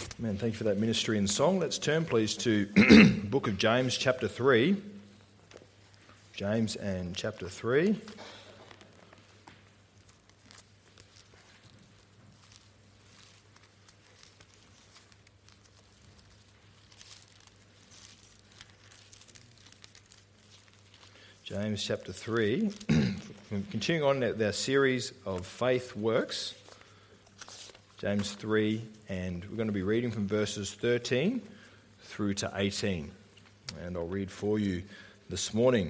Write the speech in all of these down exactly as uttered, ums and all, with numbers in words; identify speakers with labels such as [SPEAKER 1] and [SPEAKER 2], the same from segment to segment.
[SPEAKER 1] Amen. Thank you for that ministry and song. Let's turn, please, to the book of James, chapter three. James and chapter three. James chapter three. Continuing on our series of faith works. James three, and we're going to be reading from verses thirteen through to eighteen. And I'll read for you this morning.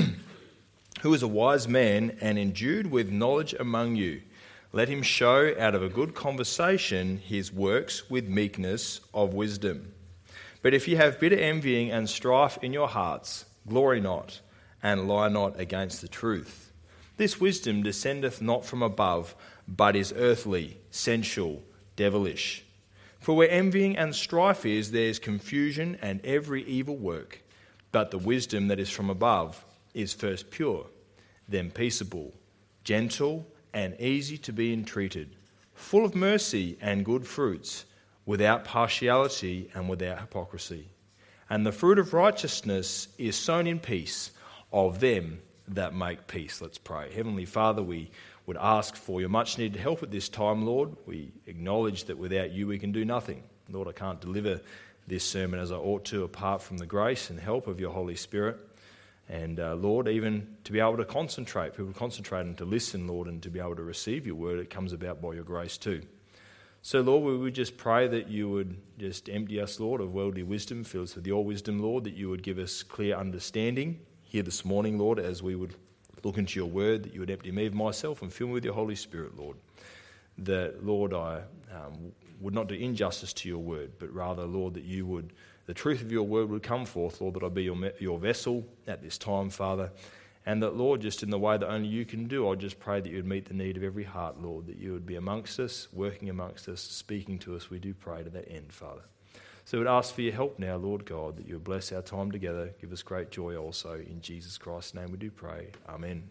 [SPEAKER 1] Who is a wise man and endued with knowledge among you? Let him show out of a good conversation his works with meekness of wisdom. But if you have bitter envying and strife in your hearts, glory not, and lie not against the truth. This wisdom descendeth not from above, but is earthly, sensual, devilish. For where envying and strife is, there is confusion and every evil work. But the wisdom that is from above is first pure, then peaceable, gentle, and easy to be entreated, full of mercy and good fruits, without partiality and without hypocrisy. And the fruit of righteousness is sown in peace of them that make peace. Let's pray. Heavenly Father, we would ask for your much needed help at this time, Lord. We acknowledge that without you we can do nothing. Lord, I can't deliver this sermon as I ought to apart from the grace and help of your Holy Spirit. And uh, Lord, even to be able to concentrate, people to concentrate and to listen, Lord, and to be able to receive your word, it comes about by your grace too. So, Lord, we would just pray that you would just empty us, Lord, of worldly wisdom, fill us with your wisdom, Lord, that you would give us clear understanding here this morning, Lord, as we would look into your word, that you would empty me of myself and fill me with your Holy Spirit, Lord. That, Lord, I um, would not do injustice to your word, but rather, Lord, that you would, the truth of your word would come forth, Lord, that I be your, your vessel at this time, Father. And that, Lord, just in the way that only you can do, I just pray that you would meet the need of every heart, Lord, that you would be amongst us, working amongst us, speaking to us. We do pray to that end, Father. So we'd ask for your help now, Lord God, that you would bless our time together. Give us great joy also. In Jesus Christ's name we do pray. Amen.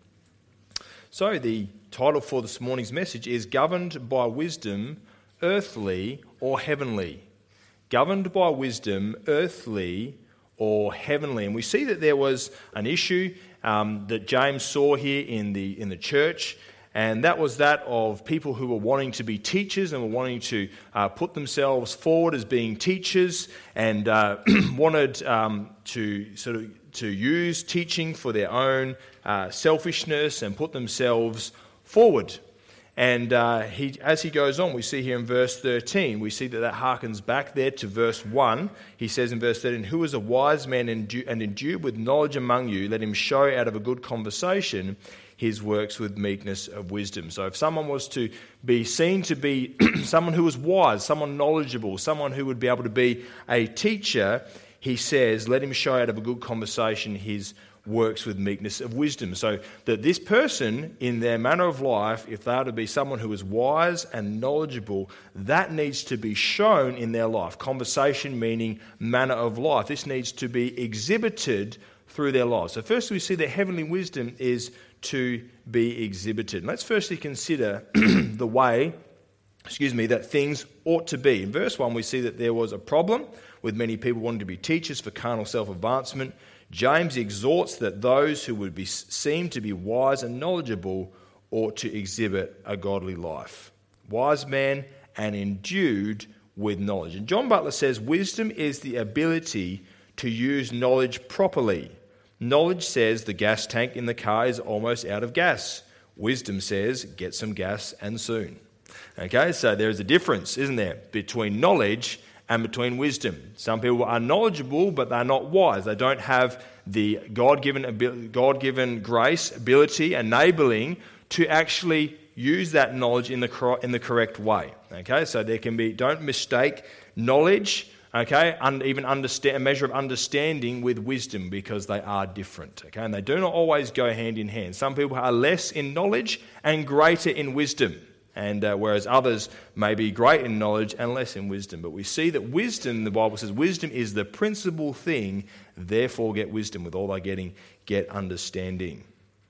[SPEAKER 1] So the title for this morning's message is Governed by Wisdom, Earthly or Heavenly. Governed by wisdom, earthly or heavenly. And we see that there was an issue um, that James saw here in the in the church. And that was that of people who were wanting to be teachers and were wanting to uh, put themselves forward as being teachers and uh, wanted um, to sort of to use teaching for their own uh, selfishness and put themselves forward. And uh, he, as he goes on, we see here in verse thirteen, we see that that harkens back there to verse one. He says in verse thirteen, "Who is a wise man and endued with knowledge among you? Let him show out of a good conversation his works with meekness of wisdom." So if someone was to be seen to be someone who was wise, someone knowledgeable, someone who would be able to be a teacher, he says, let him show out of a good conversation his works with meekness of wisdom. So that this person, in their manner of life, if they are to be someone who is wise and knowledgeable, that needs to be shown in their life. Conversation meaning manner of life. This needs to be exhibited through their lives. So first we see that heavenly wisdom is to be exhibited. Let's firstly consider the way, excuse me, that things ought to be. In verse one, we see that there was a problem with many people wanting to be teachers for carnal self-advancement. James exhorts that those who would be seem to be wise and knowledgeable ought to exhibit a godly life. Wise man and endued with knowledge. And John Butler says, wisdom is the ability to use knowledge properly. Knowledge says the gas tank in the car is almost out of gas. Wisdom says get some gas and soon. Okay, so there is a difference, isn't there, between knowledge and between wisdom. Some people are knowledgeable, but they're not wise. They don't have the God-given God-given grace, ability, enabling to actually use that knowledge in the in the correct way. Okay, so there can be, don't mistake knowledge, okay, and even understand a measure of understanding with wisdom, because they are different. Okay, and they do not always go hand in hand. Some people are less in knowledge and greater in wisdom. And uh, whereas others may be great in knowledge and less in wisdom. But we see that wisdom, the Bible says, wisdom is the principal thing, therefore get wisdom. With all thy getting, get understanding.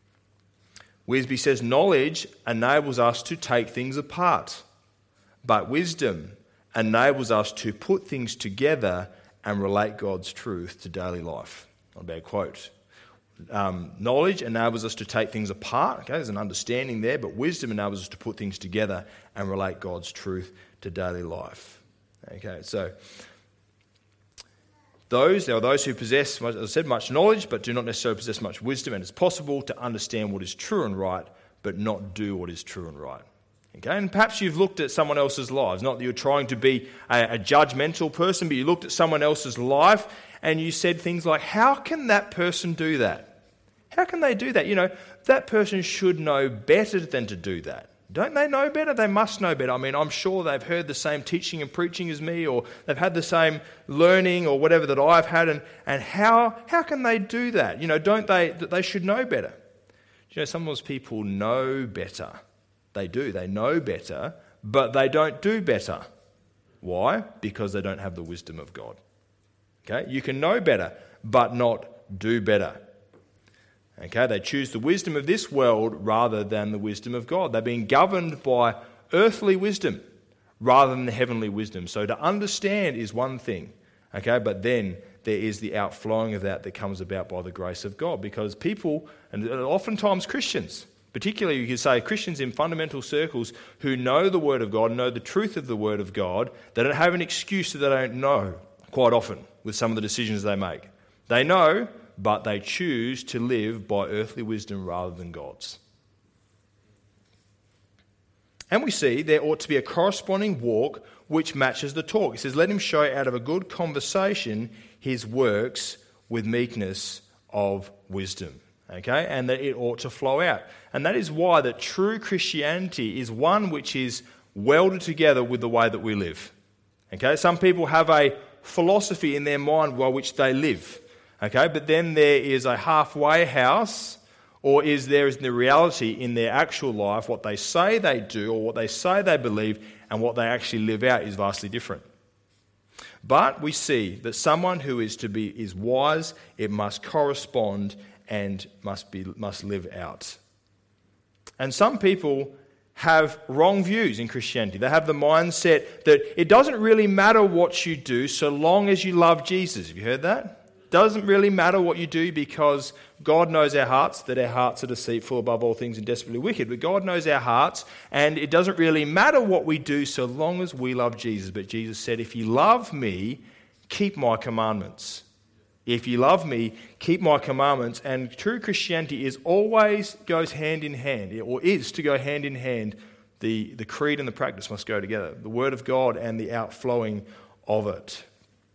[SPEAKER 1] Wisby says, knowledge enables us to take things apart, but wisdom enables us to put things together and relate God's truth to daily life. Not a bad quote. Um, knowledge enables us to take things apart. Okay, there's an understanding there, but wisdom enables us to put things together and relate God's truth to daily life. Okay, so those there are those who possess, as I said, much knowledge, but do not necessarily possess much wisdom. And it's possible to understand what is true and right, but not do what is true and right. Okay, and perhaps you've looked at someone else's lives. Not that you're trying to be a, a judgmental person, but you looked at someone else's life and you said things like, "How can that person do that? How can they do that? You know, that person should know better than to do that. Don't they know better? They must know better. I mean, I'm sure they've heard the same teaching and preaching as me, or they've had the same learning or whatever that I've had. And, and how how can they do that? You know, don't they, that they should know better?" You know, some of those people know better. They do. They know better, but they don't do better. Why? Because they don't have the wisdom of God. Okay? You can know better, but not do better. Okay, they choose the wisdom of this world rather than the wisdom of God. They're being governed by earthly wisdom rather than the heavenly wisdom. So to understand is one thing, okay, but then there is the outflowing of that that comes about by the grace of God. Because people, and oftentimes Christians, particularly you could say Christians in fundamental circles who know the Word of God, know the truth of the Word of God, they don't have an excuse that they don't know quite often with some of the decisions they make. They know, but they choose to live by earthly wisdom rather than God's. And we see there ought to be a corresponding walk which matches the talk. It says, "Let him show out of a good conversation his works with meekness of wisdom." Okay, and that it ought to flow out. And that is why that true Christianity is one which is welded together with the way that we live. Okay, some people have a philosophy in their mind by which they live. Okay, but then there is a halfway house, or is there is the reality in their actual life, what they say they do or what they say they believe and what they actually live out is vastly different. But we see that someone who is to be is wise, it must correspond and must be must live out. And some people have wrong views in Christianity. They have the mindset that it doesn't really matter what you do so long as you love Jesus. Have you heard that? Doesn't really matter what you do because God knows our hearts, that our hearts are deceitful above all things and desperately wicked. But God knows our hearts, and it doesn't really matter what we do so long as we love Jesus. But Jesus said, "If you love me, keep my commandments." If you love me, keep my commandments. And true Christianity is always goes hand in hand, or is to go hand in hand. The, the creed and the practice must go together. The word of God and the outflowing of it.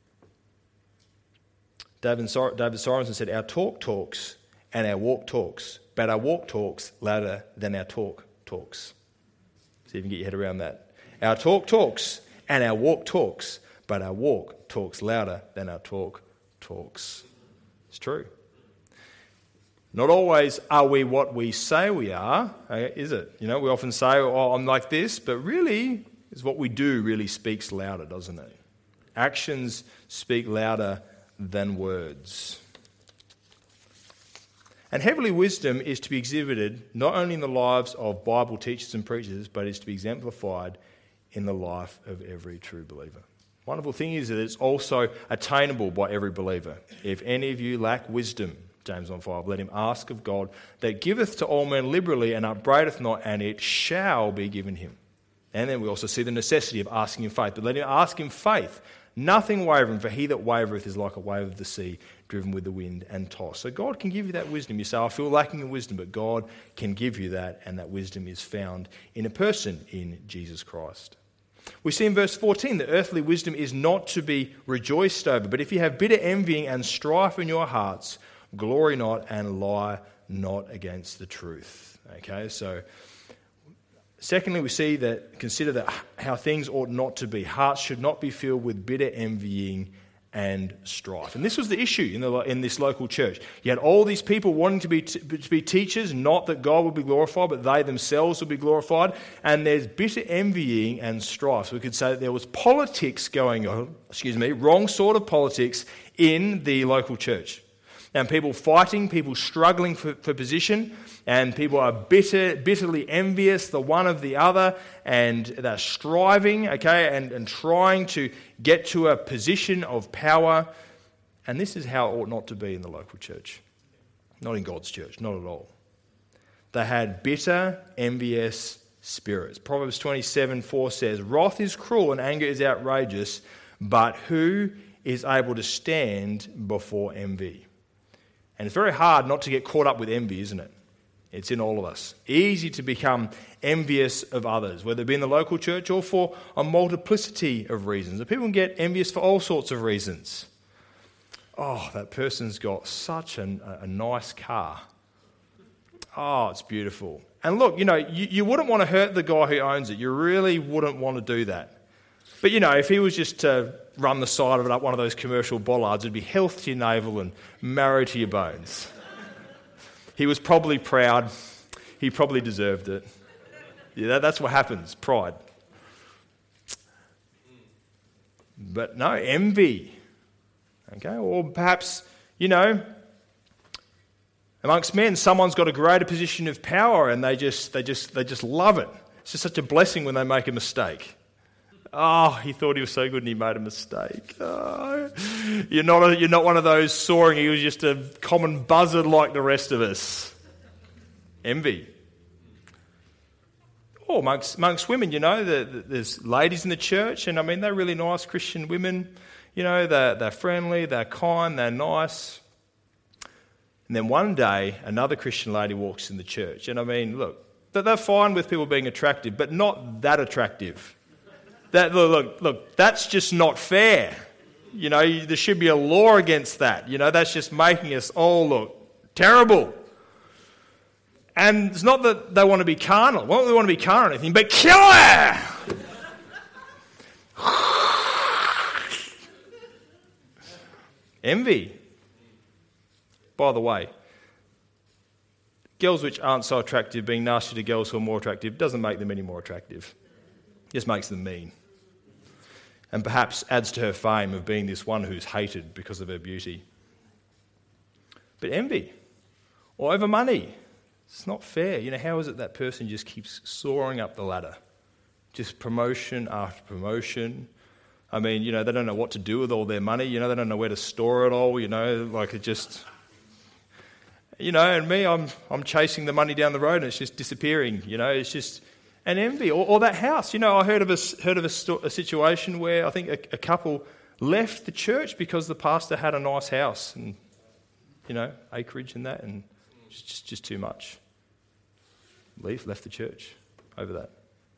[SPEAKER 1] David, Sor- David Sorensen said, "Our talk talks and our walk talks, but our walk talks louder than our talk talks." See if you can get your head around that. Our talk talks and our walk talks, but our walk talks louder than our talk talks. It's true. Not always are we what we say we are, is it? You know, we often say, "Oh, I'm like this," but really, is what we do really speaks louder, doesn't it? Actions speak louder than words. And heavenly wisdom is to be exhibited not only in the lives of Bible teachers and preachers, but is to be exemplified in the life of every true believer. Wonderful thing is that it's also attainable by every believer. "If any of you lack wisdom," James one five, "let him ask of God that giveth to all men liberally and upbraideth not, and it shall be given him." And then we also see the necessity of asking in faith. But let him ask in faith, nothing wavering, for he that wavereth is like a wave of the sea, driven with the wind and tossed. So God can give you that wisdom. You say, "I feel lacking in wisdom," but God can give you that, and that wisdom is found in a person, in Jesus Christ. We see in verse fourteen that earthly wisdom is not to be rejoiced over, but if you have bitter envying and strife in your hearts, glory not and lie not against the truth. Okay, so secondly, we see that, consider that how things ought not to be. Hearts should not be filled with bitter envying and strife. And this was the issue in, the, in this local church. You had all these people wanting to be, t- to be teachers, not that God would be glorified, but they themselves would be glorified. And there's bitter envying and strife. So we could say that there was politics going on, excuse me, wrong sort of politics in the local church. and people fighting, people struggling for, for position, and people are bitter, bitterly envious the one of the other, and they're striving, okay, and, and trying to get to a position of power. And this is how it ought not to be in the local church. Not in God's church, not at all. They had bitter, envious spirits. Proverbs twenty-seven four says, "Wrath is cruel and anger is outrageous, but who is able to stand before envy?" And it's very hard not to get caught up with envy, isn't it? It's in all of us. Easy to become envious of others, whether it be in the local church or for a multiplicity of reasons. And people can get envious for all sorts of reasons. Oh, that person's got such an, a, a nice car. Oh, it's beautiful. And look, you know, you, you wouldn't want to hurt the guy who owns it. You really wouldn't want to do that. But, you know, if he was just to run the side of it up one of those commercial bollards, it'd be health to your navel and marrow to your bones. He was probably proud. He probably deserved it. Yeah, that, that's what happens, pride. But no, envy. Okay, or perhaps, you know, amongst men, someone's got a greater position of power and they just they just they just love it. It's just such a blessing when they make a mistake. Oh, he thought he was so good and he made a mistake. Oh, you're not a, you're not one of those soaring. He was just a common buzzard like the rest of us. Envy. Or amongst, amongst women, you know, the, the, there's ladies in the church, and I mean they're really nice Christian women. You know, they're, they're friendly, they're kind, they're nice. And then one day, another Christian lady walks in the church. And I mean, look, they're fine with people being attractive, but not that attractive. That look, look, look, that's just not fair. You know, there should be a law against that. You know, that's just making us all look terrible. And it's not that they want to be carnal. Well, they want to be carnal or anything, but kill her! Envy. By the way, girls which aren't so attractive being nasty to girls who are more attractive doesn't make them any more attractive. It just makes them mean. And perhaps adds to her fame of being this one who's hated because of her beauty. But envy, or over money, it's not fair. You know, how is it that person just keeps soaring up the ladder? Just promotion after promotion. I mean, you know, they don't know what to do with all their money. You know, they don't know where to store it all. You know, like it just, you know, and me, I'm I'm chasing the money down the road and it's just disappearing. You know, it's just an envy. Or, or that house. You know, I heard of a heard of a, sto- a situation where I think a, a couple left the church because the pastor had a nice house and, you know, acreage and that, and it's just just too much. Leave, left the church over that.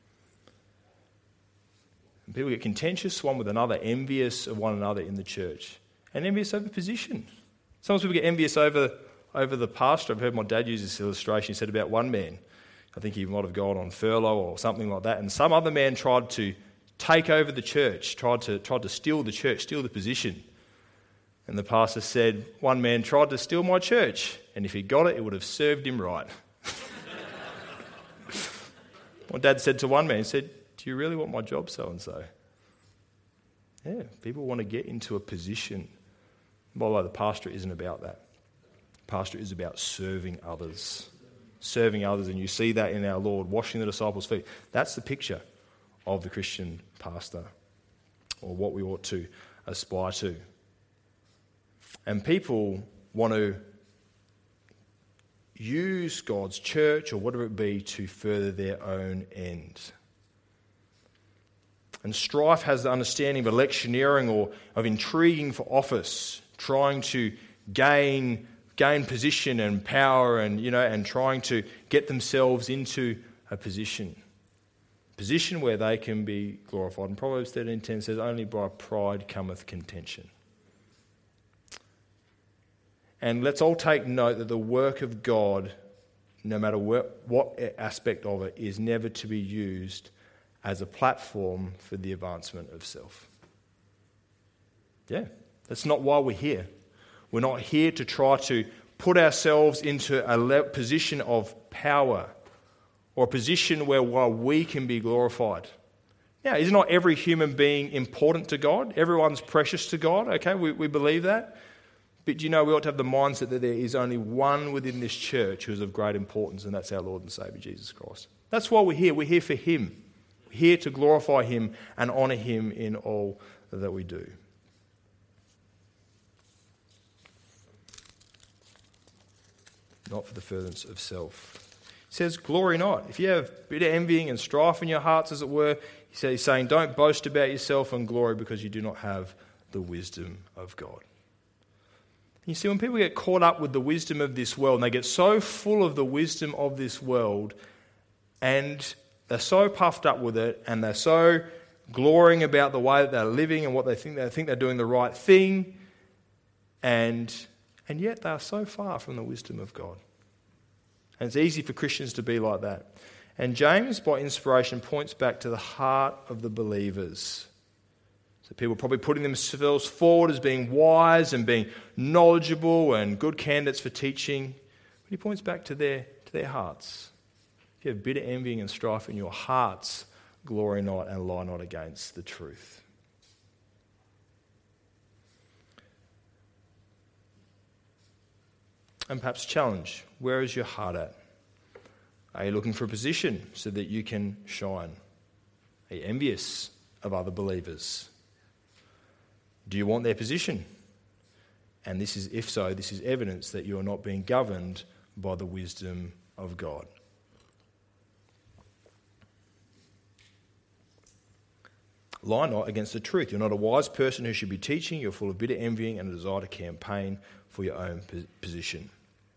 [SPEAKER 1] And people get contentious one with another, envious of one another in the church, and envious over position. Sometimes people get envious over, over the pastor. I've heard my dad use this illustration. He said about one man, I think he might have gone on furlough or something like that, and some other man tried to take over the church, tried to, tried to steal the church, steal the position. And the pastor said, one man tried to steal my church, and if he got it, it would have served him right. My dad said to one man, he said, do you really want my job, so-and-so? Yeah, people want to get into a position. By the way, the pastor isn't about that. The pastor is about serving others. Serving others, and you see that in our Lord, washing the disciples' feet. That's the picture of the Christian pastor, or what we ought to aspire to. And people want to use God's church or whatever it be to further their own ends. And strife has the understanding of electioneering or of intriguing for office, trying to gain gain position and power, and you know, and trying to get themselves into a position, position where they can be glorified. And Proverbs thirteen ten says, "Only by pride cometh contention." And let's all take note that the work of God, no matter what, what aspect of it, is never to be used as a platform for the advancement of self. Yeah, that's not why we're here. We're not here to try to put ourselves into a position of power or a position where while we can be glorified. Now, is not every human being important to God? Everyone's precious to God, okay? We, we believe that. But do you know we ought to have the mindset that there is only one within this church who is of great importance, and that's our Lord and Saviour, Jesus Christ. That's why we're here. We're here for him. We're here to glorify him and honour him in all that we do. Not for the furtherance of self. He says, glory not. If you have bitter envying and strife in your hearts, as it were, he's saying, don't boast about yourself and glory because you do not have the wisdom of God. You see, when people get caught up with the wisdom of this world, and they get so full of the wisdom of this world, and they're so puffed up with it, and they're so glorying about the way that they're living and what they think they think they're doing the right thing, and and yet they are so far from the wisdom of God. And it's easy for Christians to be like that. And James, by inspiration, points back to the heart of the believers. So people are probably putting themselves forward as being wise and being knowledgeable and good candidates for teaching. But he points back to their, to their hearts. If you have bitter envying and strife in your hearts, glory not and lie not against the truth. And perhaps challenge, where is your heart at? Are you looking for a position so that you can shine? Are you envious of other believers? Do you want their position? And this is, if so, this is evidence that you are not being governed by the wisdom of God. Lie not against the truth. You're not a wise person who should be teaching. You're full of bitter envying and a desire to campaign for your own position.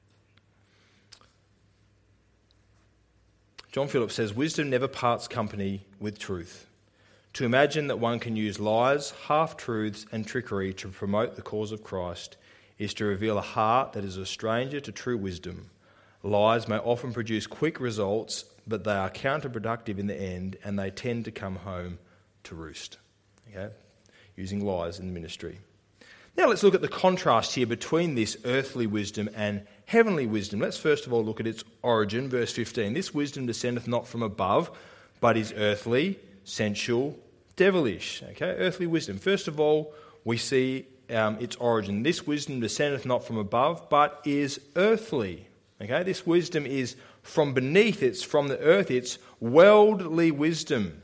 [SPEAKER 1] John Phillips says, wisdom never parts company with truth. To imagine that one can use lies, half-truths and trickery to promote the cause of Christ is to reveal a heart that is a stranger to true wisdom. Lies may often produce quick results, but they are counterproductive in the end, and they tend to come home to roost. Okay? Using lies in the ministry. Now let's look at the contrast here between this earthly wisdom and heavenly wisdom. Let's first of all look at its origin, verse fifteen. This wisdom descendeth not from above, but is earthly, sensual, devilish. Okay, earthly wisdom. First of all, we see um, its origin. This wisdom descendeth not from above, but is earthly. Okay, this wisdom is from beneath. It's from the earth. It's worldly wisdom.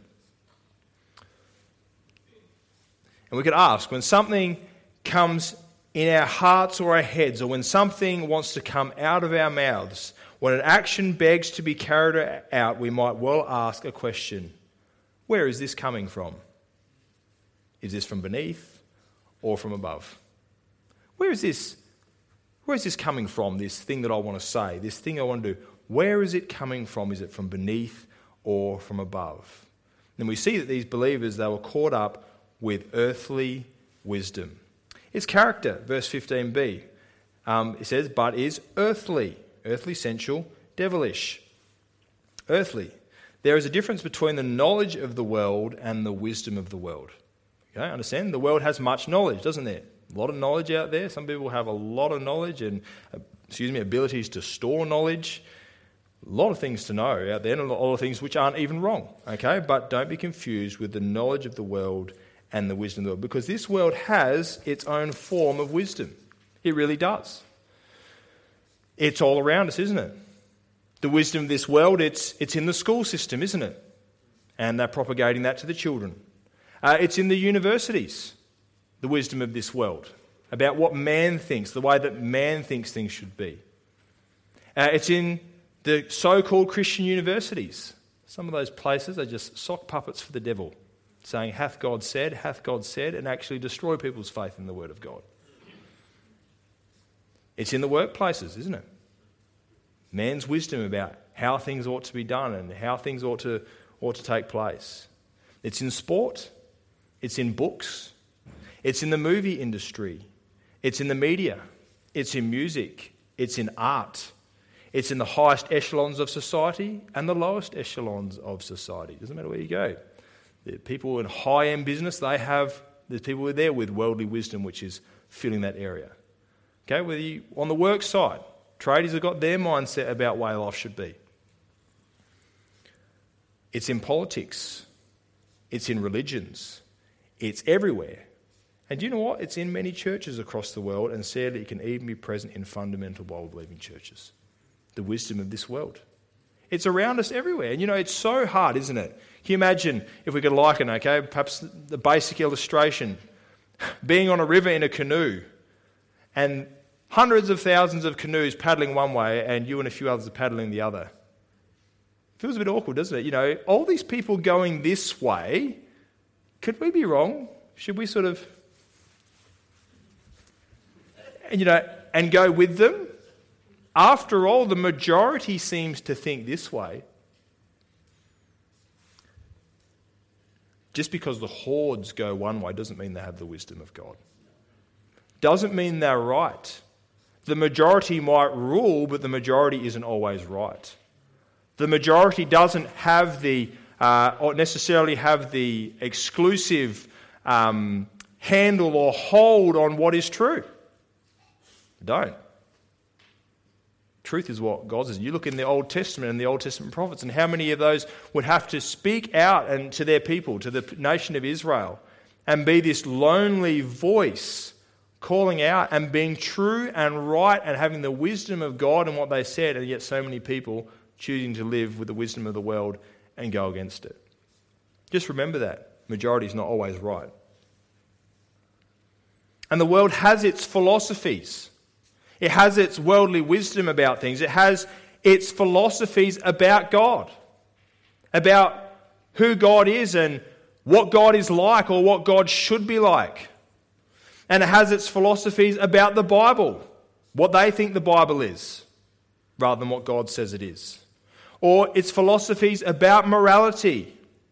[SPEAKER 1] And we could ask, when something comes in our hearts or our heads, or when something wants to come out of our mouths, when an action begs to be carried out, we might well ask a question. Where is this coming from? Is this from beneath or from above? Where is this? Where is this coming from, this thing that I want to say, this thing I want to do? Where is it coming from? Is it from beneath or from above? And we see that these believers, they were caught up with earthly wisdom. Its character, verse fifteen b, um, it says, but is earthly, earthly, sensual, devilish. Earthly. There is a difference between the knowledge of the world and the wisdom of the world. Okay, understand? The world has much knowledge, doesn't there? A lot of knowledge out there. Some people have a lot of knowledge and, uh, excuse me, abilities to store knowledge. A lot of things to know out there, and a lot of things which aren't even wrong. Okay, but don't be confused with the knowledge of the world and the wisdom of the world, because this world has its own form of wisdom. It really does. It's all around us, isn't it? The wisdom of this world, it's it's in the school system, isn't it? And they're propagating that to the children. Uh, it's in the universities, the wisdom of this world, about what man thinks, the way that man thinks things should be. Uh, it's in the so-called Christian universities. Some of those places are just sock puppets for the devil, saying, hath God said, hath God said, and actually destroy people's faith in the word of God. It's in the workplaces, isn't it? Man's wisdom about how things ought to be done and how things ought to ought to take place. It's in sport. It's in books. It's in the movie industry. It's in the media. It's in music. It's in art. It's in the highest echelons of society and the lowest echelons of society. Doesn't matter where you go. The people in high-end business, they have, there's people there with worldly wisdom which is filling that area. Okay, whether you, on the work side, tradies have got their mindset about way life should be. It's in politics. It's in religions. It's everywhere. And do you know what? It's in many churches across the world, and sadly it can even be present in fundamental Bible-believing churches. The wisdom of this world. It's around us everywhere. And you know, it's so hard, isn't it? Can you imagine if we could liken, okay, perhaps the basic illustration, being on a river in a canoe and hundreds of thousands of canoes paddling one way and you and a few others are paddling the other. It feels a bit awkward, doesn't it? You know, all these people going this way, could we be wrong? Should we sort of, you know, and go with them? After all, the majority seems to think this way. Just because the hordes go one way doesn't mean they have the wisdom of God. Doesn't mean they're right. The majority might rule, but the majority isn't always right. The majority doesn't have the, uh, or necessarily have the exclusive um, handle or hold on what is true. Don't. Truth is what God says. You look in the Old Testament and the Old Testament prophets, and how many of those would have to speak out and to their people, to the nation of Israel, and be this lonely voice calling out and being true and right and having the wisdom of God and what they said, and yet so many people choosing to live with the wisdom of the world and go against it. Just remember that. Majority is not always right. And the world has its philosophies. It has its worldly wisdom about things. It has its philosophies about God, about who God is and what God is like or what God should be like. And it has its philosophies about the Bible, what they think the Bible is, rather than what God says it is. Or its philosophies about morality,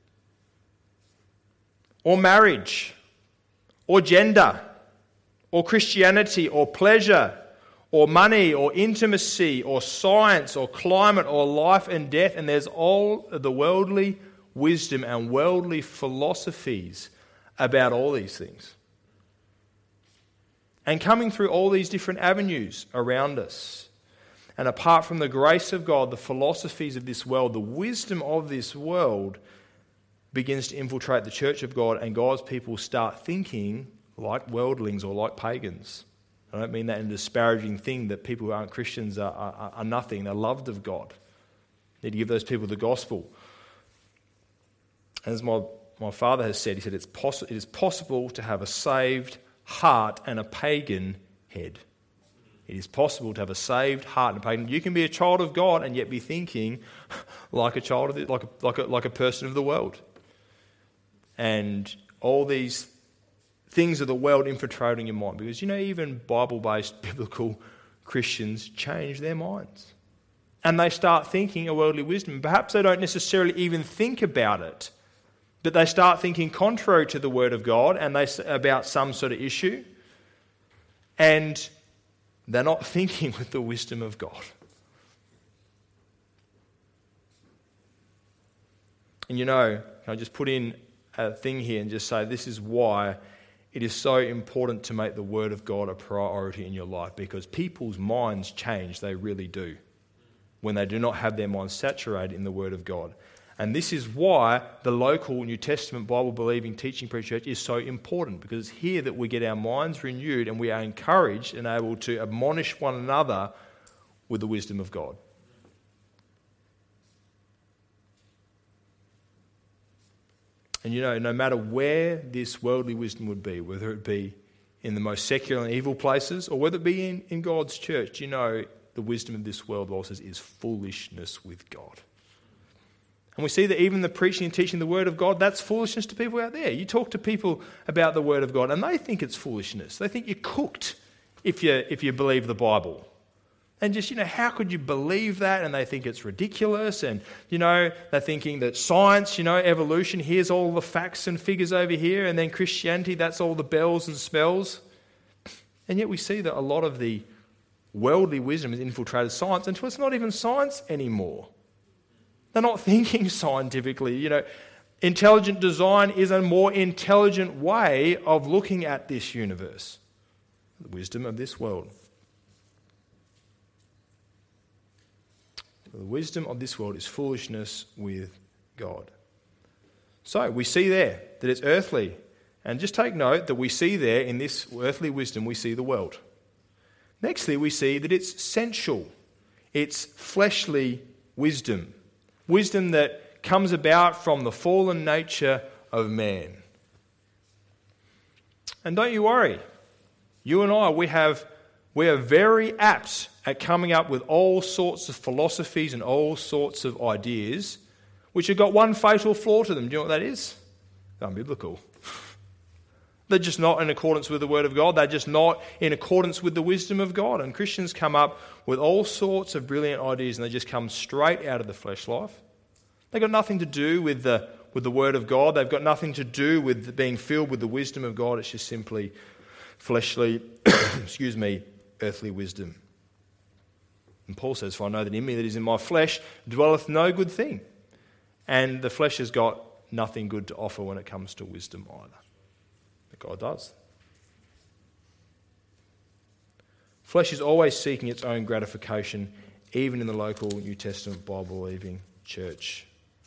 [SPEAKER 1] or marriage, or gender, or Christianity, or pleasure, or money, or intimacy, or science, or climate, or life and death. And there's all of the worldly wisdom and worldly philosophies about all these things. And coming through all these different avenues around us. And apart from the grace of God, the philosophies of this world, the wisdom of this world begins to infiltrate the church of God, and God's people start thinking like worldlings or like pagans. I don't mean that in a disparaging thing, that people who aren't Christians are, are, are nothing. They're loved of God. You need to give those people the gospel. And as my, my father has said, he said, it's poss- it is possible to have a saved heart and a pagan head. It is possible to have a saved heart and a pagan. You can be a child of God and yet be thinking like a child of the, like a, like a, like a person of the world. And all these things of the world infiltrating your mind. Because, you know, even Bible-based biblical Christians change their minds. And they start thinking a worldly wisdom. Perhaps they don't necessarily even think about it, but they start thinking contrary to the Word of God and they about some sort of issue. And they're not thinking with the wisdom of God. And you know, can I just put in a thing here and just say this is why it is so important to make the Word of God a priority in your life, because people's minds change, they really do, when they do not have their minds saturated in the Word of God. And this is why the local New Testament Bible-believing teaching preach church is so important, because it's here that we get our minds renewed and we are encouraged and able to admonish one another with the wisdom of God. And you know, no matter where this worldly wisdom would be, whether it be in the most secular and evil places or whether it be in, in God's church, you know, the wisdom of this world also is foolishness with God. And we see that even the preaching and teaching the Word of God, that's foolishness to people out there. You talk to people about the Word of God and they think it's foolishness. They think you're cooked if you, if you believe the Bible. And just, you know, how could you believe that? And they think it's ridiculous. And, you know, they're thinking that science, you know, evolution, here's all the facts and figures over here. And then Christianity, that's all the bells and spells. And yet we see that a lot of the worldly wisdom has infiltrated science until it's not even science anymore. They're not thinking scientifically. You know, intelligent design is a more intelligent way of looking at this universe. The wisdom of this world. The wisdom of this world is foolishness with God. So we see there that it's earthly And just take note that we see there in this earthly wisdom, we see the world. Nextly, we see that it's sensual. It's fleshly wisdom. Wisdom that comes about from the fallen nature of man. And don't you worry. You and I, we have, we are very apt at coming up with all sorts of philosophies and all sorts of ideas which have got one fatal flaw to them. Do you know what that is? They're unbiblical. They're just not in accordance with the Word of God. They're just not in accordance with the wisdom of God. And Christians come up with all sorts of brilliant ideas and they just come straight out of the flesh life. They've got nothing to do with the, with the Word of God. They've got nothing to do with being filled with the wisdom of God. It's just simply fleshly, excuse me, earthly wisdom. And Paul says, "For I know that in me that is in my flesh dwelleth no good thing." And the flesh has got nothing good to offer when it comes to wisdom either. But God does. Flesh is always seeking its own gratification, even in the local New Testament Bible-believing church.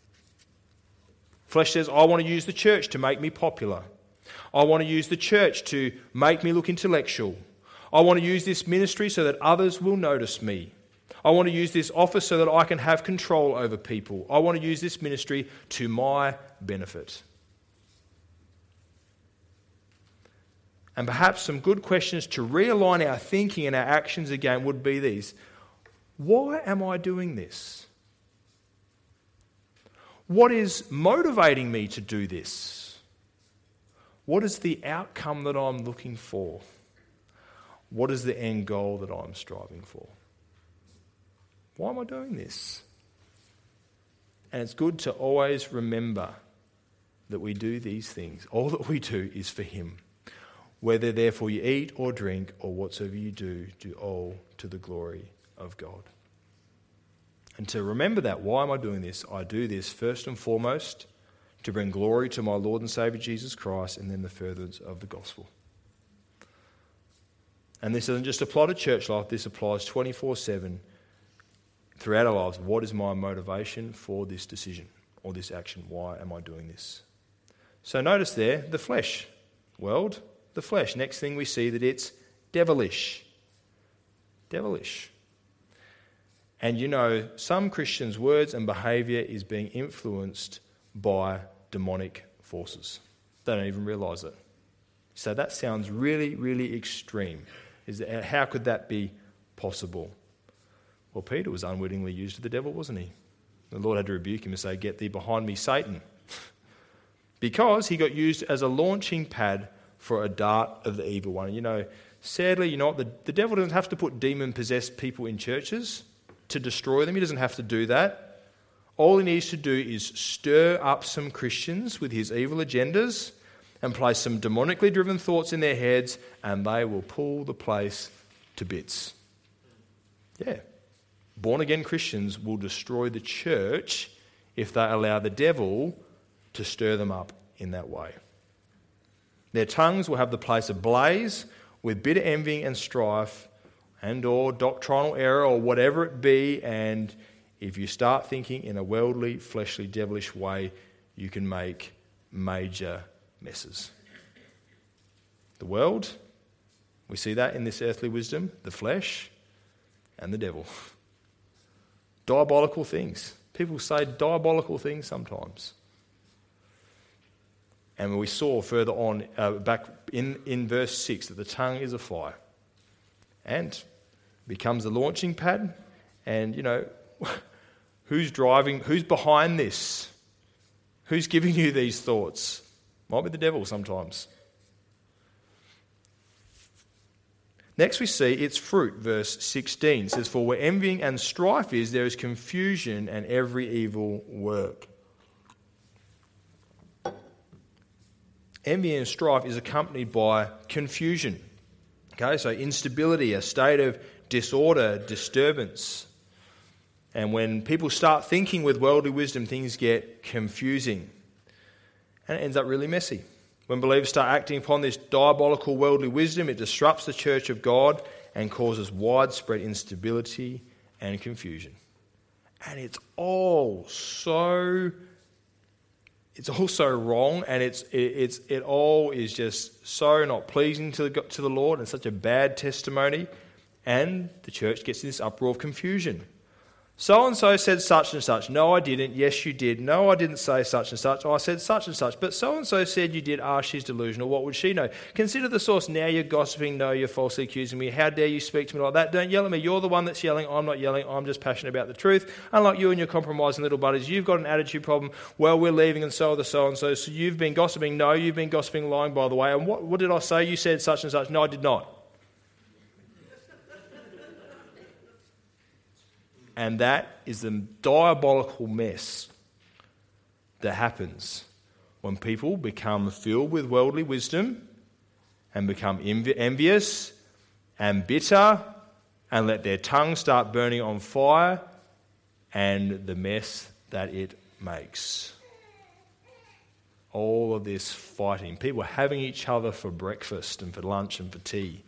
[SPEAKER 1] Flesh says, "I want to use the church to make me popular. I want to use the church to make me look intellectual. I want to use this ministry so that others will notice me. I want to use this office so that I can have control over people. I want to use this ministry to my benefit." And perhaps some good questions to realign our thinking and our actions again would be these. Why am I doing this? What is motivating me to do this? What is the outcome that I'm looking for? What is the end goal that I'm striving for? Why am I doing this? And it's good to always remember that we do these things. All that we do is for Him. Whether therefore you eat or drink or whatsoever you do, do all to the glory of God. And to remember that, why am I doing this? I do this first and foremost to bring glory to my Lord and Saviour Jesus Christ, and then the furtherance of the gospel. And this doesn't just apply to church life, this applies twenty-four seven throughout our lives. What is my motivation for this decision or this action? Why am I doing this? So notice there, the flesh. World, the flesh. Next thing we see that it's devilish. Devilish. And you know, some Christians' words and behaviour is being influenced by demonic forces. They don't even realise it. So that sounds really, really extreme. Is that, how could that be possible? Well, Peter was unwittingly used of the devil, wasn't he? The Lord had to rebuke him and say, "Get thee behind me, Satan." Because he got used as a launching pad for a dart of the evil one. And you know, sadly, you know what? The, the devil doesn't have to put demon-possessed people in churches to destroy them. He doesn't have to do that. All he needs to do is stir up some Christians with his evil agendas and place some demonically driven thoughts in their heads, and they will pull the place to bits. Yeah. Born-again Christians will destroy the church if they allow the devil to stir them up in that way. Their tongues will have the place ablaze with bitter envying and strife and or doctrinal error or whatever it be, and if you start thinking in a worldly, fleshly, devilish way, you can make major messes. The world, we see that in this earthly wisdom, the flesh and the devil. Diabolical things. People say diabolical things sometimes. And we saw further on, uh, back in, in verse six, that the tongue is a fire. And becomes a launching pad. And, you know, who's driving, who's behind this? Who's giving you these thoughts? Might be the devil sometimes. Next we see its fruit, verse sixteen. It says, "For where envying and strife is, there is confusion and every evil work." Envy and strife is accompanied by confusion. Okay, so instability, a state of disorder, disturbance. And when people start thinking with worldly wisdom, things get confusing. And it ends up really messy. When believers start acting upon this diabolical worldly wisdom, it disrupts the church of God and causes widespread instability and confusion. And it's all so, it's all so wrong, and it's it, it's it all is just so not pleasing to the to the Lord, and such a bad testimony, and the church gets in this uproar of confusion. So-and-so said such and such. No, I didn't. Yes, you did. No, I didn't say such and such. I said such and such. But so-and-so said you did. Ah, she's delusional. What would she know? Consider the source. Now you're gossiping. No, you're falsely accusing me. How dare you speak to me like that? Don't yell at me. You're the one that's yelling. I'm not yelling. I'm just passionate about the truth. Unlike you and your compromising little buddies, you've got an attitude problem. Well, we're leaving, and so are the so-and-so. So you've been gossiping. No, you've been gossiping, lying, by the way. And what, what did I say? You said such and such. No, I did not. And that is the diabolical mess that happens when people become filled with worldly wisdom and become envi- envious and bitter and let their tongue start burning on fire, and the mess that it makes. All of this fighting. People having each other for breakfast and for lunch and for tea.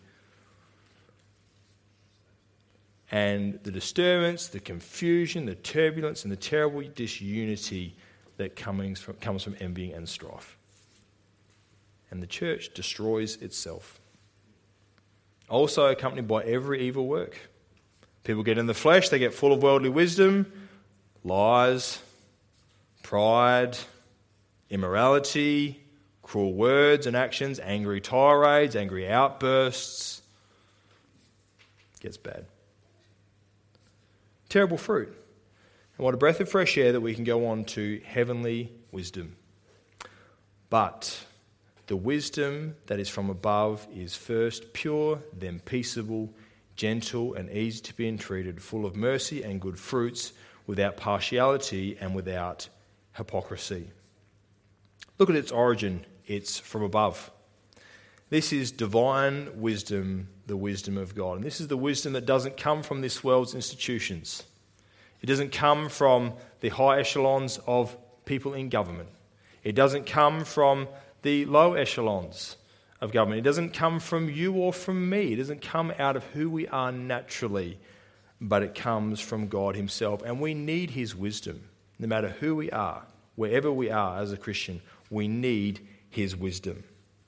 [SPEAKER 1] And the disturbance, the confusion, the turbulence, and the terrible disunity that comes from, comes from envy and strife. And the church destroys itself. Also accompanied by every evil work. People get in the flesh, they get full of worldly wisdom, lies, pride, immorality, cruel words and actions, angry tirades, angry outbursts. It gets bad. Terrible fruit. And what a breath of fresh air that we can go on to heavenly wisdom. But the wisdom that is from above is first pure, then peaceable, gentle, and easy to be entreated, full of mercy and good fruits, without partiality and without hypocrisy. Look at its origin. It's from above. This is divine wisdom, the wisdom of God. And this is the wisdom that doesn't come from this world's institutions. It doesn't come from the high echelons of people in government. It doesn't come from the low echelons of government. It doesn't come from you or from me. It doesn't come out of who we are naturally, but it comes from God himself. And we need his wisdom. No matter who we are, wherever we are as a Christian, we need his wisdom.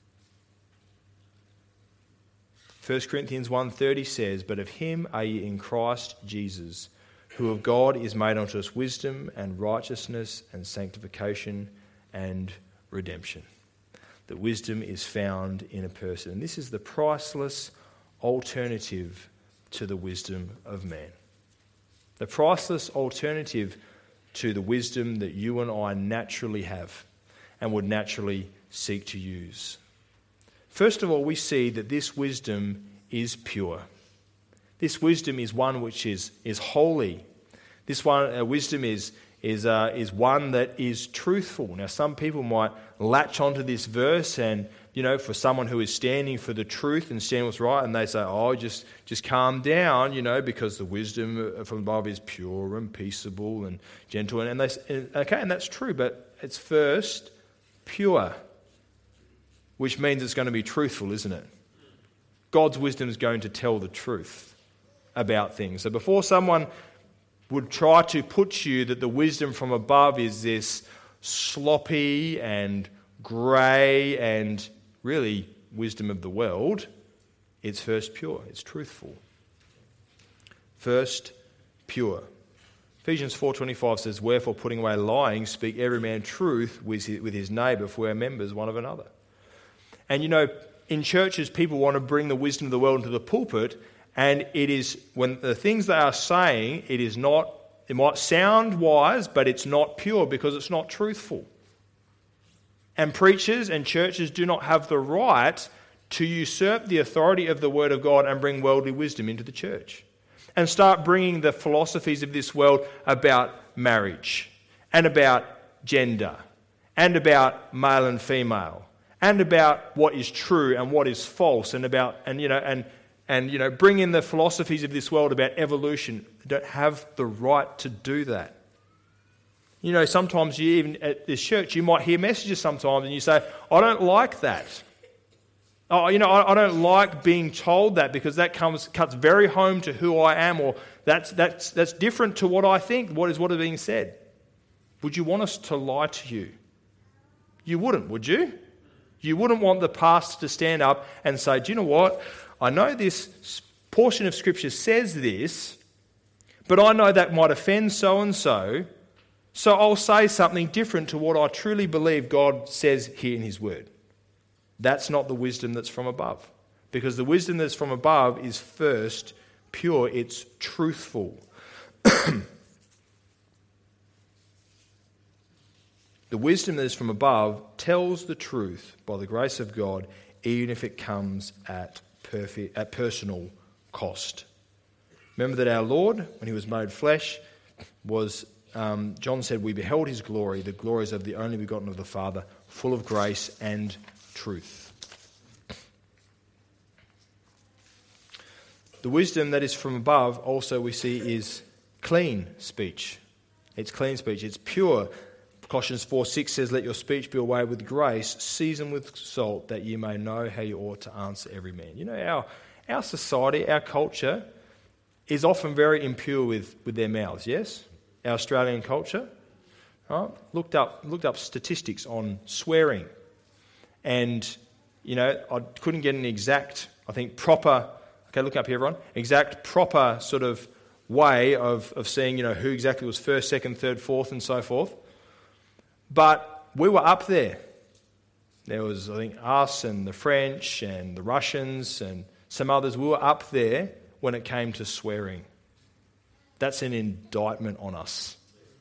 [SPEAKER 1] First Corinthians one thirty says, "But of him are ye in Christ Jesus, who of God is made unto us wisdom and righteousness and sanctification and redemption." The wisdom is found in a person. And this is the priceless alternative to the wisdom of man. The priceless alternative to the wisdom that you and I naturally have and would naturally seek to use. First of all, we see that this wisdom is pure. This wisdom is one which is, is holy. This one uh, wisdom is, is, uh, is one that is truthful. Now, some people might latch onto this verse and, you know, for someone who is standing for the truth and standing what's right, and they say, oh, just, just calm down, you know, because the wisdom from above is pure and peaceable and gentle. And, and they, okay, and that's true, but it's first pure, which means it's going to be truthful, isn't it? God's wisdom is going to tell the truth about things. So before someone would try to put you that the wisdom from above is this sloppy and grey and really wisdom of the world, it's first pure, it's truthful. First pure. Ephesians four twenty-five says, "Wherefore, putting away lying, speak every man truth with his neighbour, for we are members one of another." And you know, in churches, people want to bring the wisdom of the world into the pulpit, and it is, when the things they are saying, it is not, it might sound wise, but it's not pure because it's not truthful. And preachers and churches do not have the right to usurp the authority of the Word of God and bring worldly wisdom into the church. And start bringing the philosophies of this world about marriage, and about gender, and about male and female, and about what is true and what is false, and about and you know and and you know bring in the philosophies of this world about evolution. They don't have the right to do that. You know, sometimes you even at this church you might hear messages sometimes, and you say, "I don't like that. Oh, you know, I, I don't like being told that because that comes cuts very home to who I am, or that's that's that's different to what I think. What is what is being said? Would you want us to lie to you? You wouldn't, would you? You wouldn't want the pastor to stand up and say, do you know what? I know this portion of Scripture says this, but I know that might offend so-and-so, so I'll say something different to what I truly believe God says here in His Word. That's not the wisdom that's from above. Because the wisdom that's from above is first pure, it's truthful. The wisdom that is from above tells the truth by the grace of God, even if it comes at perfect, at personal cost. Remember that our Lord, when He was made flesh, was, um, John said, we beheld His glory, the glories of the only begotten of the Father, full of grace and truth. The wisdom that is from above also we see is clean speech. It's clean speech. It's pure. Colossians four six says, let your speech be away with grace, seasoned with salt, that you may know how you ought to answer every man. You know, our our society, our culture is often very impure with, with their mouths, yes? Our Australian culture. Right? Looked up looked up statistics on swearing. And, you know, I couldn't get an exact, I think, proper, okay, look up here, everyone, exact proper sort of way of, of seeing, you know, who exactly was first, second, third, fourth, and so forth. But we were up there. There was, I think, us and the French and the Russians and some others. We were up there when it came to swearing. That's an indictment on us.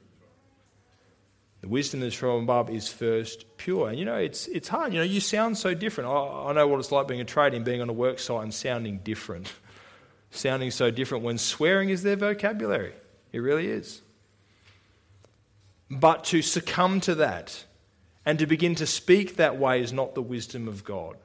[SPEAKER 1] The wisdom that's from above is first pure. And, you know, it's it's hard. You know, you sound so different. I, I know what it's like being a tradie, being on a work site and sounding different. Sounding so different when swearing is their vocabulary. It really is. But to succumb to that and to begin to speak that way is not the wisdom of God.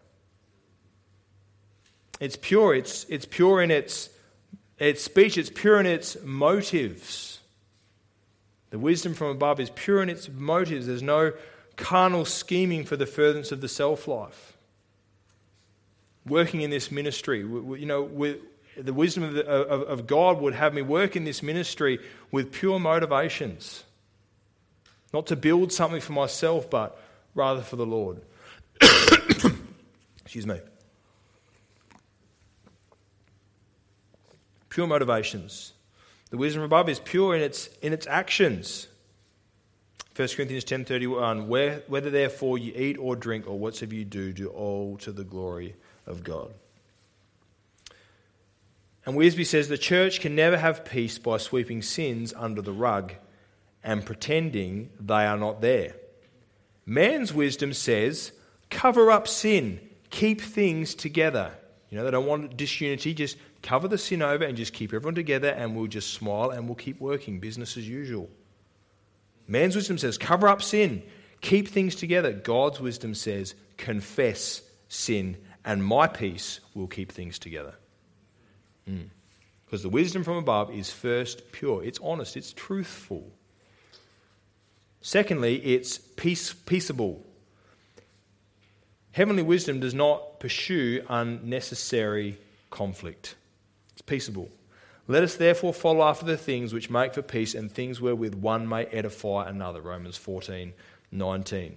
[SPEAKER 1] It's pure. It's it's pure in its its speech. It's pure in its motives. The wisdom from above is pure in its motives. There's no carnal scheming for the furtherance of the self-life. Working in this ministry, you know, with the wisdom of, the, of, of God would have me work in this ministry with pure motivations. Not to build something for myself, but rather for the Lord. Excuse me. Pure motivations. The wisdom above is pure in its in its actions. First Corinthians ten thirty-one, whether therefore you eat or drink or whatsoever you do, do all to the glory of God. And Weisby says the church can never have peace by sweeping sins under the rug and pretending they are not there. Man's wisdom says, cover up sin, keep things together. You know, they don't want disunity, just cover the sin over and just keep everyone together and we'll just smile and we'll keep working, business as usual. Man's wisdom says, cover up sin, keep things together. God's wisdom says, confess sin and my peace will keep things together. Mm. Because the wisdom from above is first pure, it's honest, it's truthful. Secondly, it's peace, peaceable. Heavenly wisdom does not pursue unnecessary conflict. It's peaceable. Let us therefore follow after the things which make for peace and things wherewith one may edify another. Romans fourteen nineteen.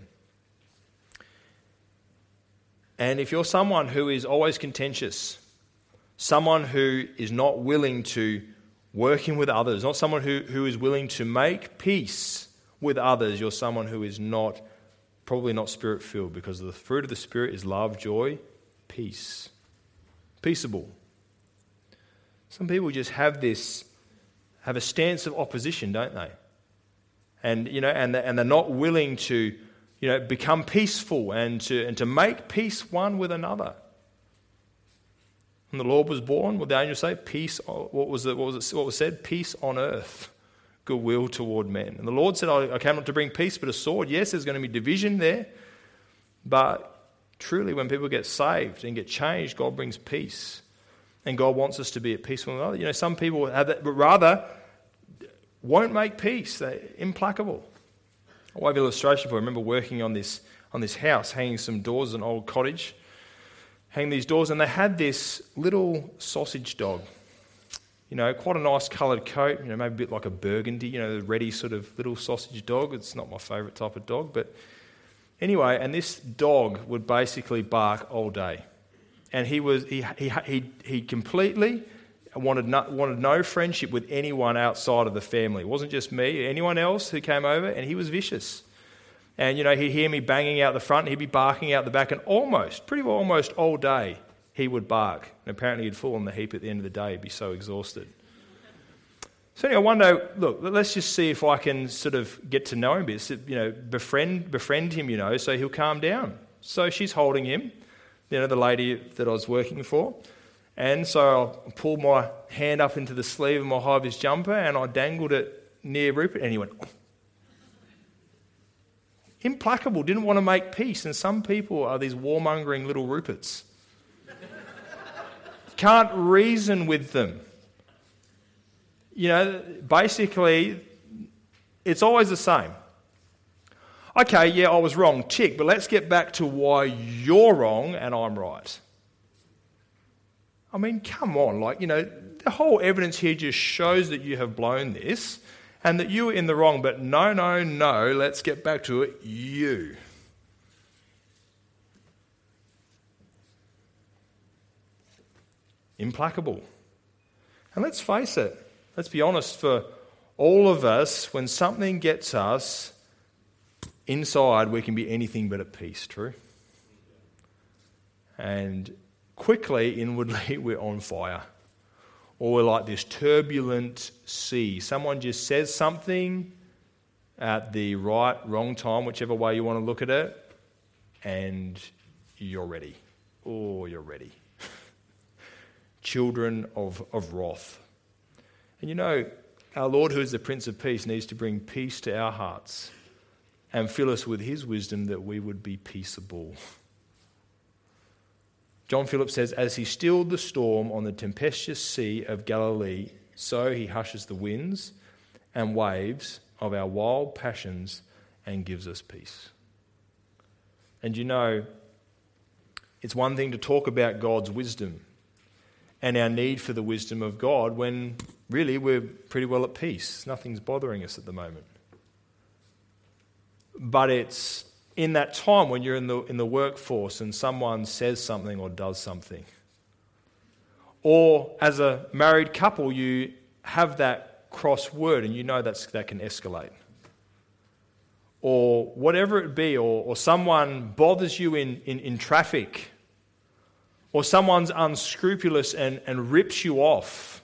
[SPEAKER 1] And if you're someone who is always contentious, someone who is not willing to work in with others, not someone who, who is willing to make peace with others, you're someone who is not, probably not spirit-filled, because the fruit of the Spirit is love, joy, peace. Peaceable. Some people just have this, have a stance of opposition, don't they? And you know, and they're, and they're not willing to, you know, become peaceful and to and to make peace one with another. When the Lord was born, what did the angel say? Peace. What was it? What was it? What was said? Peace on earth, goodwill toward men. And the Lord said, "I came not to bring peace, but a sword." Yes, there's going to be division there, but truly, when people get saved and get changed, God brings peace. And God wants us to be at peace with one another. You know, some people have that, but rather won't make peace. They're implacable. I'll have an illustration for you. I remember working on this on this house, hanging some doors, an old cottage, hanging these doors, and they had this little sausage dog. You know, quite a nice coloured coat, you know, maybe a bit like a burgundy, you know, the reddy sort of little sausage dog. It's not my favourite type of dog, but Anyway, and this dog would basically bark all day. And he was he he he, he completely wanted no, wanted no friendship with anyone outside of the family. It wasn't just me, anyone else who came over, and he was vicious. And, you know, he'd hear me banging out the front, and he'd be barking out the back, and almost, pretty well almost all day, he would bark. And apparently he'd fall on the heap at the end of the day, he'd be so exhausted. So anyway, one day, look, let's just see if I can sort of get to know him a bit, you know, befriend befriend him, you know, so he'll calm down. So she's holding him, you know, the lady that I was working for. And so I pulled my hand up into the sleeve of my high-vis jumper and I dangled it near Rupert, and he went, oh. Implacable, didn't want to make peace. And some people are these warmongering little Ruperts. Can't reason with them. You know, basically, it's always the same. Okay, yeah, I was wrong, tick, but let's get back to why you're wrong and I'm right. I mean, come on, like, you know, the whole evidence here just shows that you have blown this and that you were in the wrong, but no, no, no, let's get back to it, you. Implacable. And let's face it, let's be honest, for all of us, when something gets us inside, we can be anything but at peace, true? And quickly, inwardly, we're on fire. Or we're like this turbulent sea. Someone just says something at the right, wrong time, whichever way you want to look at it, and you're ready. Oh, you're ready. Children of, of wrath. And you know, our Lord, who is the Prince of Peace, needs to bring peace to our hearts and fill us with his wisdom that we would be peaceable. John Phillips says, as he stilled the storm on the tempestuous sea of Galilee, so he hushes the winds and waves of our wild passions and gives us peace. And you know, it's one thing to talk about God's wisdom and our need for the wisdom of God when really we're pretty well at peace. Nothing's bothering us at the moment. But it's in that time when you're in the in the workforce and someone says something or does something. Or as a married couple, you have that cross word and you know that's, that can escalate. Or whatever it be, or, or someone bothers you in, in, in traffic. Or someone's unscrupulous and, and rips you off.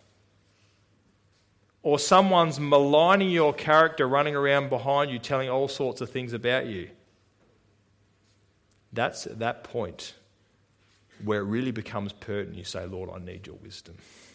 [SPEAKER 1] Or someone's maligning your character, running around behind you, telling all sorts of things about you. That's at that point where it really becomes pertinent. You say, Lord, I need your wisdom.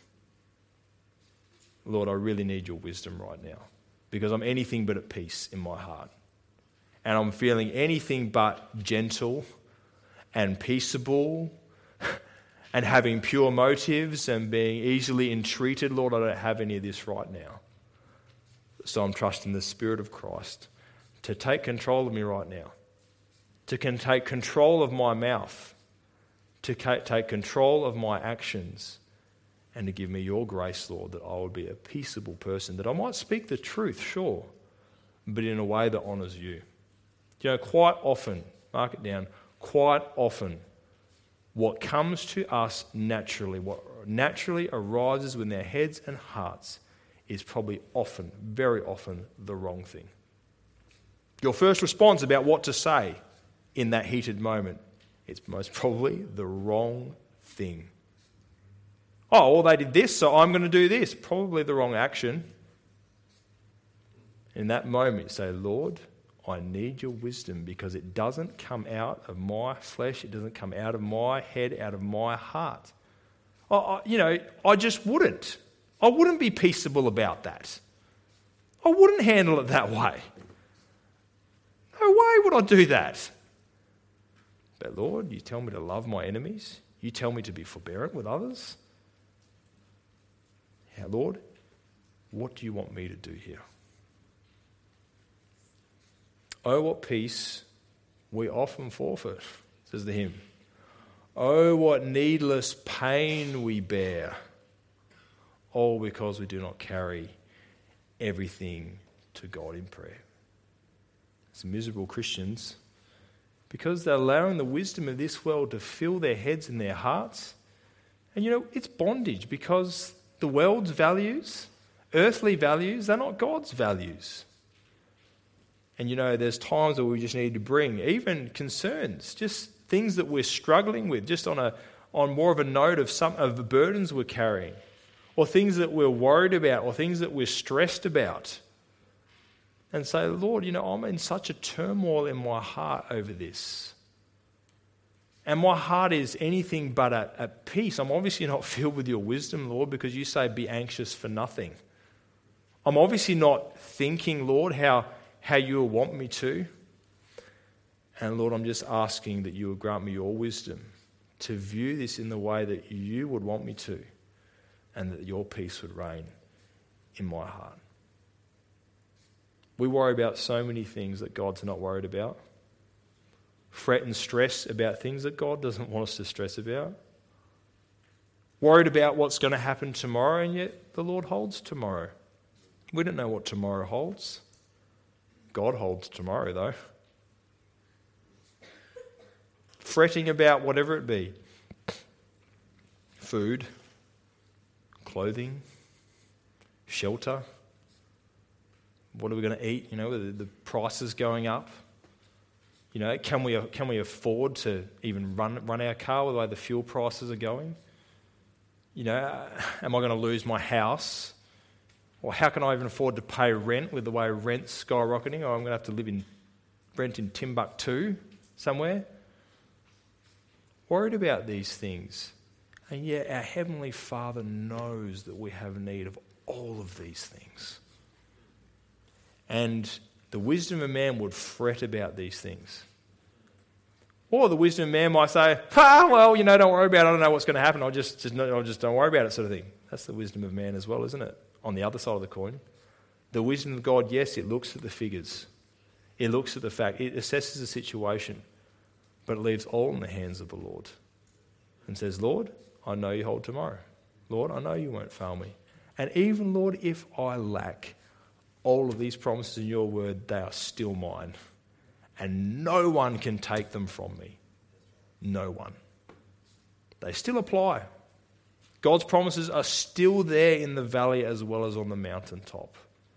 [SPEAKER 1] Lord, I really need your wisdom right now because I'm anything but at peace in my heart. And I'm feeling anything but gentle and peaceable and having pure motives and being easily entreated. Lord, I don't have any of this right now. So I'm trusting the Spirit of Christ to take control of me right now, to can take control of my mouth, to take control of my actions, and to give me your grace, Lord, that I would be a peaceable person, that I might speak the truth, sure, but in a way that honours you. You know, quite often, mark it down, quite often, what comes to us naturally, what naturally arises within our heads and hearts, is probably often, very often, the wrong thing. Your first response about what to say in that heated moment, it's most probably the wrong thing. Oh, well, they did this, so I'm going to do this. Probably the wrong action. In that moment, you say, Lord, I need your wisdom because it doesn't come out of my flesh. It doesn't come out of my head, out of my heart. I, I, you know, I just wouldn't. I wouldn't be peaceable about that. I wouldn't handle it that way. No way would I do that. But Lord, you tell me to love my enemies. You tell me to be forbearant with others. Yeah, Lord, what do you want me to do here? Oh, what peace we often forfeit, says the hymn. Oh, what needless pain we bear, all because we do not carry everything to God in prayer. As miserable Christians, because they're allowing the wisdom of this world to fill their heads and their hearts. And you know, it's bondage, because the world's values, earthly values, they're not God's values. And you know, there's times where we just need to bring even concerns, just things that we're struggling with, just on a on more of a note of some of the burdens we're carrying, or things that we're worried about, or things that we're stressed about. And say, Lord, you know, I'm in such a turmoil in my heart over this. And my heart is anything but at, at peace. I'm obviously not filled with your wisdom, Lord, because you say be anxious for nothing. I'm obviously not thinking, Lord, how, how you will want me to. And Lord, I'm just asking that you will grant me your wisdom to view this in the way that you would want me to, and that your peace would reign in my heart. We worry about so many things that God's not worried about. Fret and stress about things that God doesn't want us to stress about. Worried about what's going to happen tomorrow, and yet the Lord holds tomorrow. We don't know what tomorrow holds. God holds tomorrow, though. Fretting about whatever it be. Food, clothing, shelter. What are we going to eat? You know, the, the prices going up. You know, can we can we afford to even run run our car with the way the fuel prices are going? You know, am I going to lose my house? Or how can I even afford to pay rent with the way rent's skyrocketing? Or I'm going to have to live in rent in Timbuktu somewhere? Worried about these things. And yet our Heavenly Father knows that we have need of all of these things. And the wisdom of man would fret about these things. Or the wisdom of man might say, ah, well, you know, don't worry about it. I don't know what's going to happen. I'll just, just, I'll just don't worry about it, sort of thing. That's the wisdom of man as well, isn't it? On the other side of the coin. The wisdom of God, yes, it looks at the figures. It looks at the fact. It assesses the situation. But it leaves all in the hands of the Lord. And says, Lord, I know you hold tomorrow. Lord, I know you won't fail me. And even, Lord, if I lack all of these promises in your word, they are still mine. And no one can take them from me. No one. They still apply. God's promises are still there in the valley as well as on the mountaintop.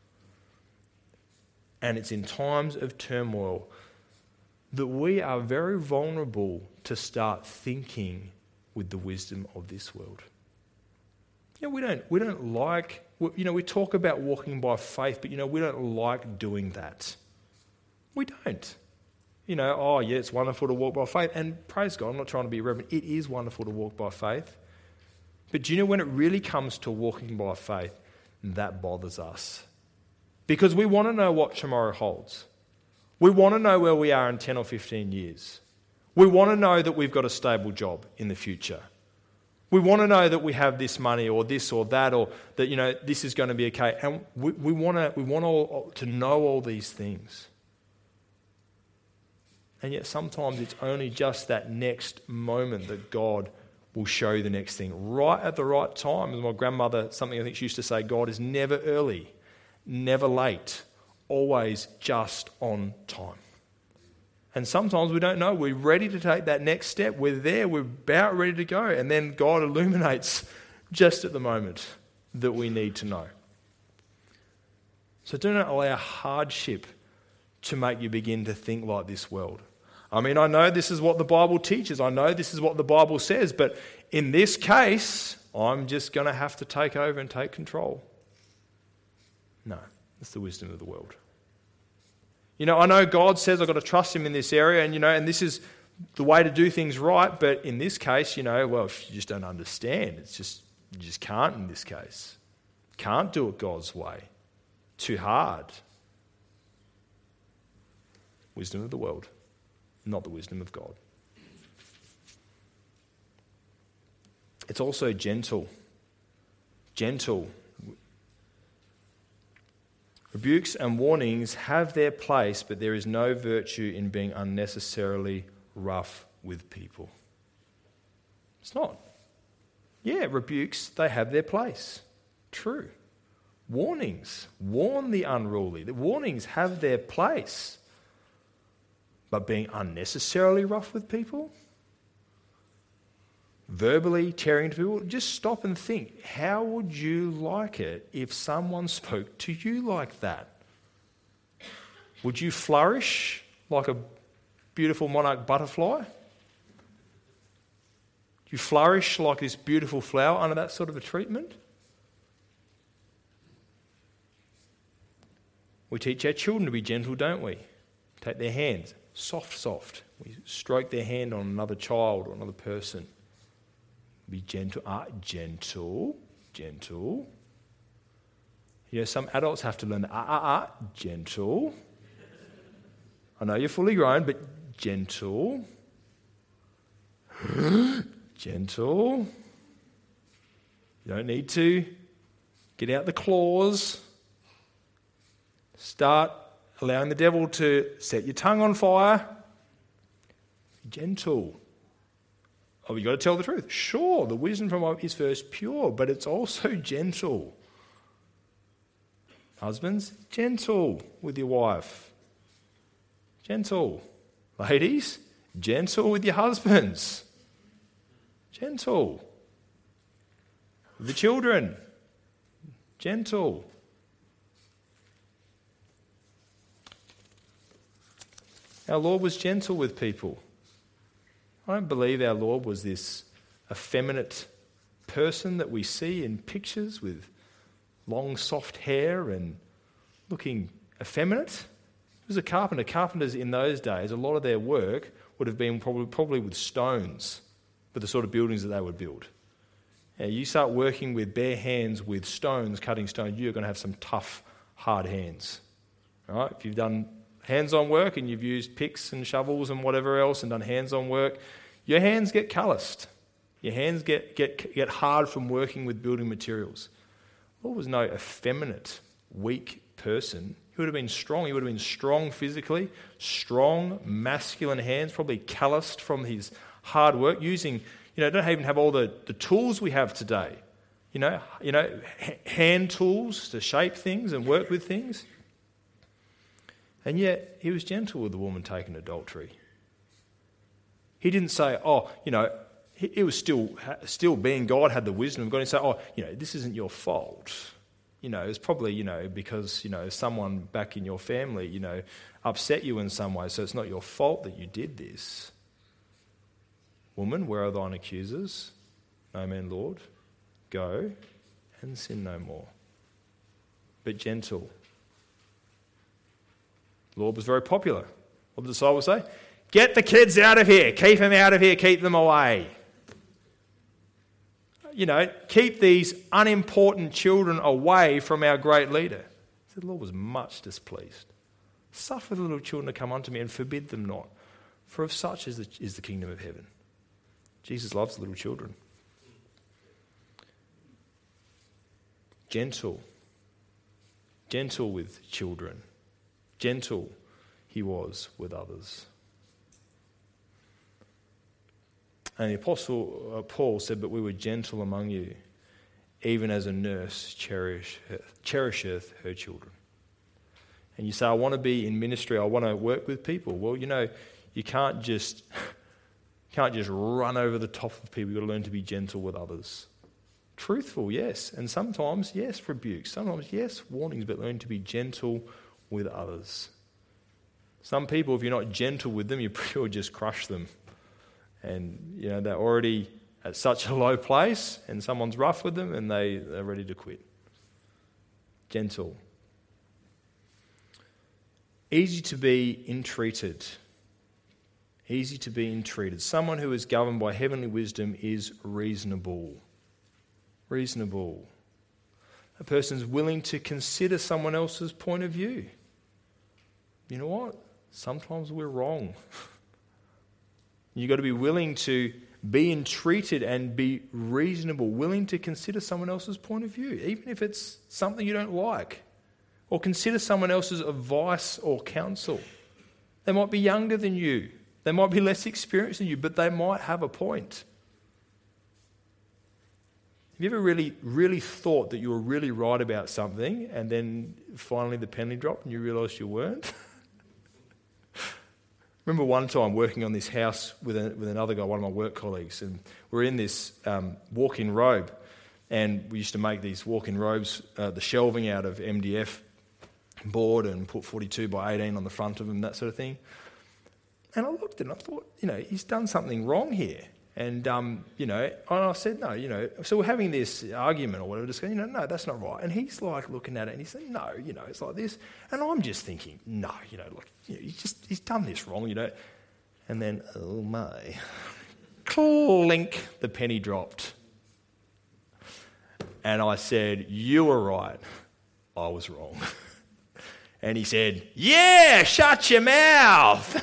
[SPEAKER 1] And it's in times of turmoil that we are very vulnerable to start thinking with the wisdom of this world. You know, we don't, we don't like, you know, we talk about walking by faith, but, you know, we don't like doing that. We don't. You know, oh, yeah, it's wonderful to walk by faith. And praise God, I'm not trying to be irreverent. It is wonderful to walk by faith. But do you know when it really comes to walking by faith, that bothers us. Because we want to know what tomorrow holds. We want to know where we are in ten or fifteen years. We want to know that we've got a stable job in the future. We want to know that we have this money or this or that, or that, you know, this is going to be okay. And we, we want to we want all, to know all these things. And yet sometimes it's only just that next moment that God will show you the next thing. Right at the right time. As my grandmother, something I think she used to say, God is never early, never late, always just on time. And sometimes we don't know. We're ready to take that next step. We're there. We're about ready to go. And then God illuminates just at the moment that we need to know. So do not allow hardship to make you begin to think like this world. I mean, I know this is what the Bible teaches. I know this is what the Bible says. But in this case, I'm just going to have to take over and take control. No, that's the wisdom of the world. You know, I know God says I've got to trust him in this area, and, you know, and this is the way to do things right, but in this case, you know, well, if you just don't understand, it's just, you just can't in this case. Can't do it God's way. Too hard. Wisdom of the world, not the wisdom of God. It's also gentle. Gentle. Rebukes and warnings have their place, but there is no virtue in being unnecessarily rough with people. It's not. Yeah, rebukes, they have their place. True. Warnings, warn the unruly. The warnings have their place. but being unnecessarily rough with people, verbally tearing to people, just stop and think, how would you like it if someone spoke to you like that? Would you flourish like a beautiful monarch butterfly? Do you flourish like this beautiful flower under that sort of a treatment? We teach our children to be gentle, don't we? Take their hands, soft, soft. We stroke their hand on another child or another person. Be gentle, ah, gentle, gentle. You know, some adults have to learn that, ah, ah, ah, gentle. I know you're fully grown, but gentle. Gentle. You don't need to get out the claws. Start allowing the devil to set your tongue on fire. Be gentle. Oh, you've got to tell the truth. Sure, the wisdom from is first pure, but it's also gentle. Husbands, gentle with your wife. Gentle. Ladies, gentle with your husbands. Gentle. With the children, gentle. Our Lord was gentle with people. I don't believe our Lord was this effeminate person that we see in pictures with long, soft hair and looking effeminate. He was a carpenter. Carpenters in those days, a lot of their work would have been probably, probably with stones, for the sort of buildings that they would build. Now, you start working with bare hands with stones, cutting stones, you're going to have some tough, hard hands. All right? If you've done hands-on work and you've used picks and shovels and whatever else and done hands-on work, your hands get calloused. Your hands get, get, get hard from working with building materials. Paul was no effeminate, weak person. He would have been strong. He would have been strong physically, strong, masculine hands, probably calloused from his hard work, using, you know, don't even have all the, the tools we have today. You know, you know, hand tools to shape things and work with things. And yet, he was gentle with the woman taken adultery. He didn't say, oh, you know, it was still, still being God, had the wisdom of God, and say, oh, you know, this isn't your fault. You know, it's probably, you know, because, you know, someone back in your family, you know, upset you in some way, so it's not your fault that you did this. Woman, where are thine accusers? No man, Lord. Go and sin no more. But gentle. The Lord was very popular. What did the disciples say? Get the kids out of here. Keep them out of here. Keep them away. You know, keep these unimportant children away from our great leader. So the Lord was much displeased. Suffer the little children to come unto me and forbid them not, for of such is the, is the kingdom of heaven. Jesus loves little children. Gentle. Gentle with children. Gentle he was with others. And the Apostle uh, Paul said, but we were gentle among you, even as a nurse cherish, cherisheth her children. And you say, I want to be in ministry, I want to work with people. Well, you know, you can't just, can't just run over the top of people. You've got to learn to be gentle with others. Truthful, yes. And sometimes, yes, rebukes. Sometimes, yes, warnings, but learn to be gentle with others. Some people, if you're not gentle with them, you will just crush them. And, you know, they're already at such a low place and someone's rough with them and they, they're ready to quit. Gentle. Easy to be entreated. Easy to be entreated. Someone who is governed by heavenly wisdom is reasonable. Reasonable. A person's willing to consider someone else's point of view. You know what? Sometimes we're wrong. You've got to be willing to be entreated and be reasonable, willing to consider someone else's point of view, even if it's something you don't like. Or consider someone else's advice or counsel. They might be younger than you. They might be less experienced than you, but they might have a point. Have you ever really, really thought that you were really right about something and then finally the penny dropped and you realised you weren't? remember one time working on this house with, a, with another guy, one of my work colleagues, and we're in this um, walk-in robe, and we used to make these walk-in robes, uh, the shelving out of M D F board and put forty-two by eighteen on the front of them, that sort of thing. And I looked at it and I thought, you know, he's done something wrong here. And, um, you know, and I said, no, you know, so we're having this argument or whatever, just going, you know, no, that's not right. And he's like looking at it and he said, no, you know, it's like this. And I'm just thinking, no, you know, like, you know, he's just, he's done this wrong, you know. And then, oh my, clink, the penny dropped. And I said, you were right. I was wrong. And he said, yeah, shut your mouth.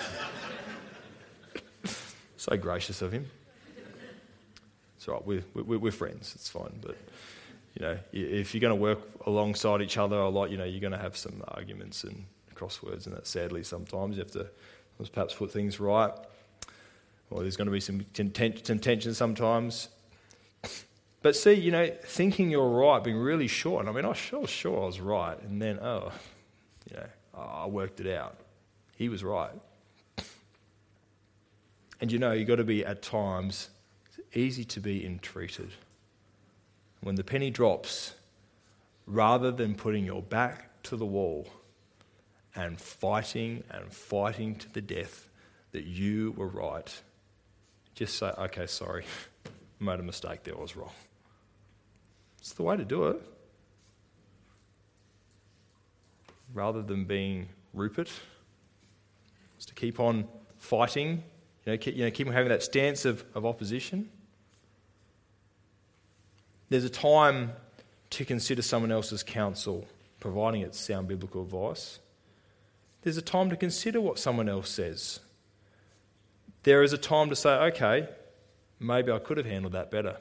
[SPEAKER 1] So gracious of him. It's all right, we're, we're, we're friends, it's fine. But, you know, if you're going to work alongside each other a lot, you know, you're going to have some arguments and crosswords, and that sadly sometimes you have to perhaps put things right. Or there's going to be some, ten- some tension sometimes. But see, you know, thinking you're right, being really sure, and I mean, I was sure I was right, and then, oh, you know, I worked it out. He was right. And you know, you've got to be at times, it's easy to be entreated. When the penny drops, rather than putting your back to the wall and fighting and fighting to the death that you were right, just say, okay, sorry, I made a mistake there, I was wrong. It's the way to do it. Rather than being Rupert, is to keep on fighting, you know, keep, you know, keep on having that stance of, of opposition. There's a time to consider someone else's counsel, providing it's sound biblical advice. There's a time to consider what someone else says. There is a time to say, okay, maybe I could have handled that better.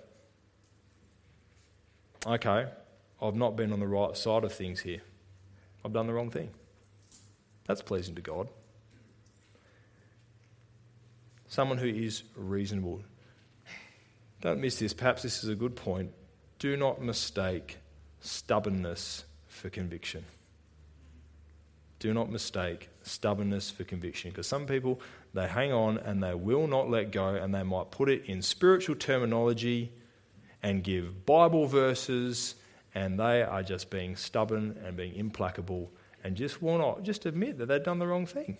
[SPEAKER 1] Okay, I've not been on the right side of things here. I've done the wrong thing. That's pleasing to God. Someone who is reasonable. Don't miss this. Perhaps this is a good point. Do not mistake stubbornness for conviction. Do not mistake stubbornness for conviction. Because some people, they hang on and they will not let go, and they might put it in spiritual terminology and give Bible verses, and they are just being stubborn and being implacable and just will not just admit that they've done the wrong thing.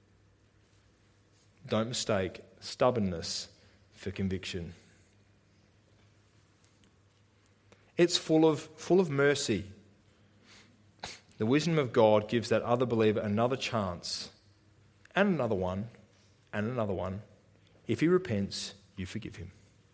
[SPEAKER 1] Don't mistake stubbornness for conviction. It's full of, full of mercy. The wisdom of God gives that other believer another chance, and another one, and another one. If he repents, you forgive him.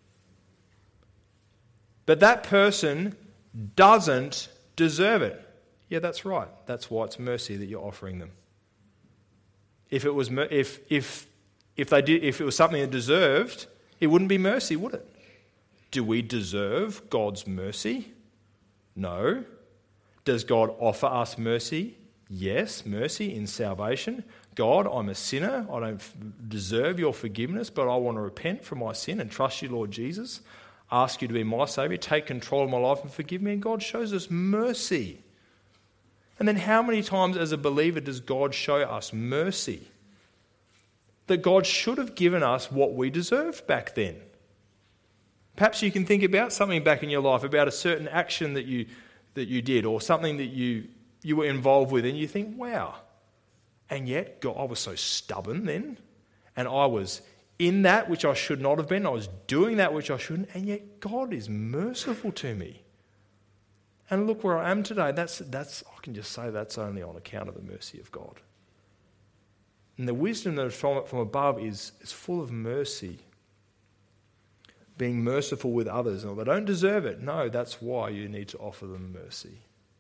[SPEAKER 1] But that person doesn't deserve it. Yeah, that's right. That's why it's mercy that you're offering them. If it was, if if if they did, if it was something they deserved, it wouldn't be mercy, would it? Do we deserve God's mercy? No. Does God offer us mercy? Yes, mercy in salvation. God, I'm a sinner. I don't deserve your forgiveness, but I want to repent from my sin and trust you, Lord Jesus. Ask you to be my Saviour, take control of my life and forgive me. And God shows us mercy. And then how many times as a believer does God show us mercy? That God should have given us what we deserved back then. Perhaps you can think about something back in your life, about a certain action that you that you did, or something that you, you were involved with, and you think, wow. And yet, God, I was so stubborn then, and I was in that which I should not have been. I was doing that which I shouldn't, and yet God is merciful to me. And look where I am today. That's that's I can just say that's only on account of the mercy of God. And the wisdom that is from from above is, is full of mercy. Being merciful with others. And they don't deserve it. No, that's why you need to offer them mercy.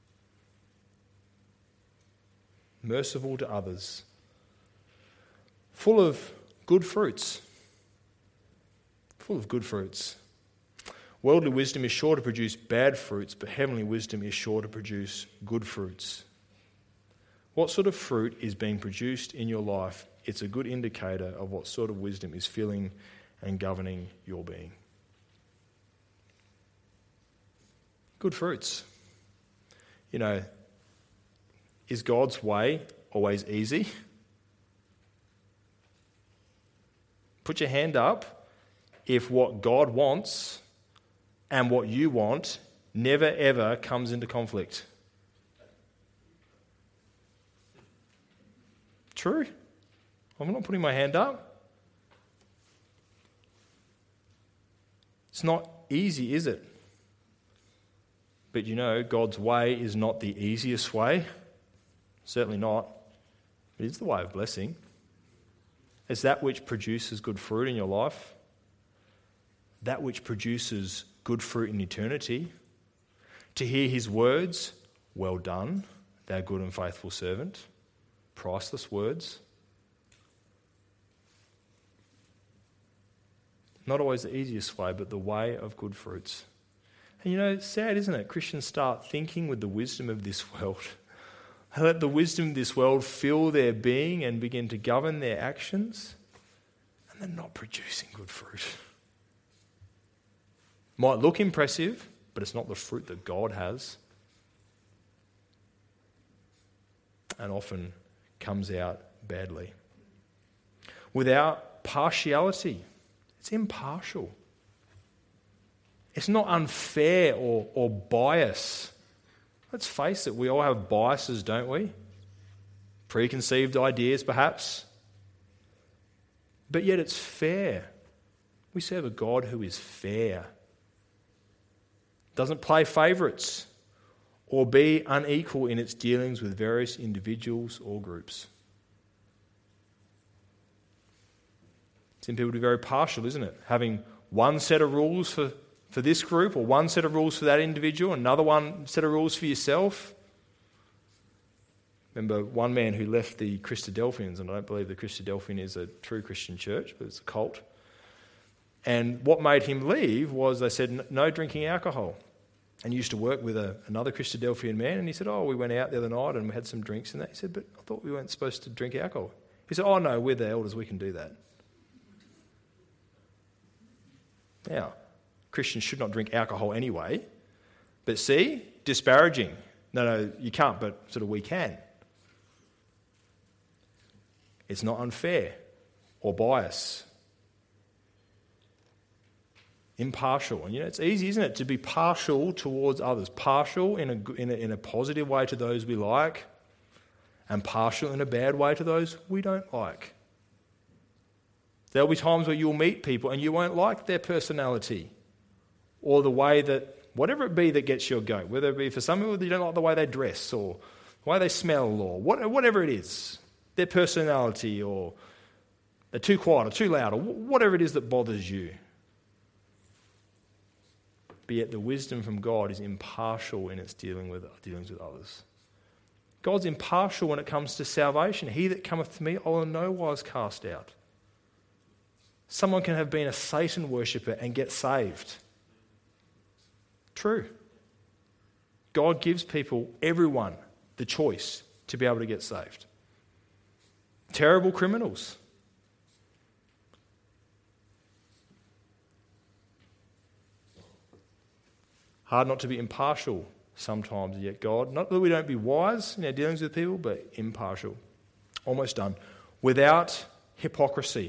[SPEAKER 1] Merciful to others. Full of good fruits. Full of good fruits. Worldly wisdom is sure to produce bad fruits, but heavenly wisdom is sure to produce good fruits. What sort of fruit is being produced in your life? It's a good indicator of what sort of wisdom is filling and governing your being. Good fruits. You know, is God's way always easy? Put your hand up if what God wants and what you want never ever comes into conflict. True. I'm not putting my hand up. It's not easy, is it? But you know, God's way is not the easiest way. Certainly not. It is the way of blessing. It's that which produces good fruit in your life. That which produces good fruit in eternity. To hear his words, well done, thou good and faithful servant. Priceless words. Not always the easiest way, but the way of good fruits. And you know, it's sad, isn't it? Christians start thinking with the wisdom of this world. They let the wisdom of this world fill their being and begin to govern their actions, and they're not producing good fruit. Might look impressive, but it's not the fruit that God has. And often comes out badly. Without partiality. It's impartial. It's not unfair or, or bias. Let's face it, we all have biases, don't we? Preconceived ideas, perhaps. But yet it's fair. We serve a God who is fair. Doesn't play favourites or be unequal in its dealings with various individuals or groups. Some people be very partial, isn't it? Having one set of rules for, for this group or one set of rules for that individual, another one set of rules for yourself. Remember one man who left the Christadelphians, and I don't believe the Christadelphian is a true Christian church, but it's a cult. And what made him leave was they said, no drinking alcohol. And he used to work with a, another Christadelphian man, and he said, oh, we went out the other night and we had some drinks and that. He said, but I thought we weren't supposed to drink alcohol. He said, oh no, we're the elders, we can do that. Now, Christians should not drink alcohol anyway, but see, disparaging. No, no, you can't, but sort of we can. It's not unfair or bias. Impartial. And you know, it's easy, isn't it, to be partial towards others. Partial in a, in a, in a positive way to those we like, and partial in a bad way to those we don't like. There'll be times where you'll meet people and you won't like their personality or the way that, whatever it be that gets your goat, whether it be for some people you don't like the way they dress or the way they smell or whatever it is, their personality, or they're too quiet or too loud or whatever it is that bothers you. But yet the wisdom from God is impartial in its dealing with dealings with others. God's impartial when it comes to salvation. He that cometh to me, I will in no wise cast out. Someone can have been a Satan worshipper and get saved. True. God gives people, everyone, the choice to be able to get saved. Terrible criminals. Hard not to be impartial sometimes, yet God, not that we don't be wise in our dealings with people, but impartial. Almost done. Without hypocrisy.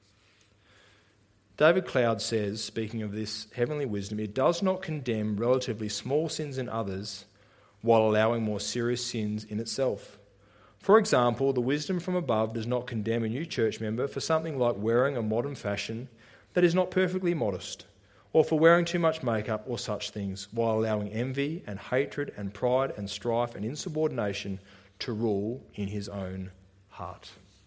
[SPEAKER 1] David Cloud says, speaking of this heavenly wisdom, it does not condemn relatively small sins in others while allowing more serious sins in itself. For example, the wisdom from above does not condemn a new church member for something like wearing a modern fashion that is not perfectly modest, or for wearing too much makeup or such things, while allowing envy and hatred and pride and strife and insubordination to rule in his own heart.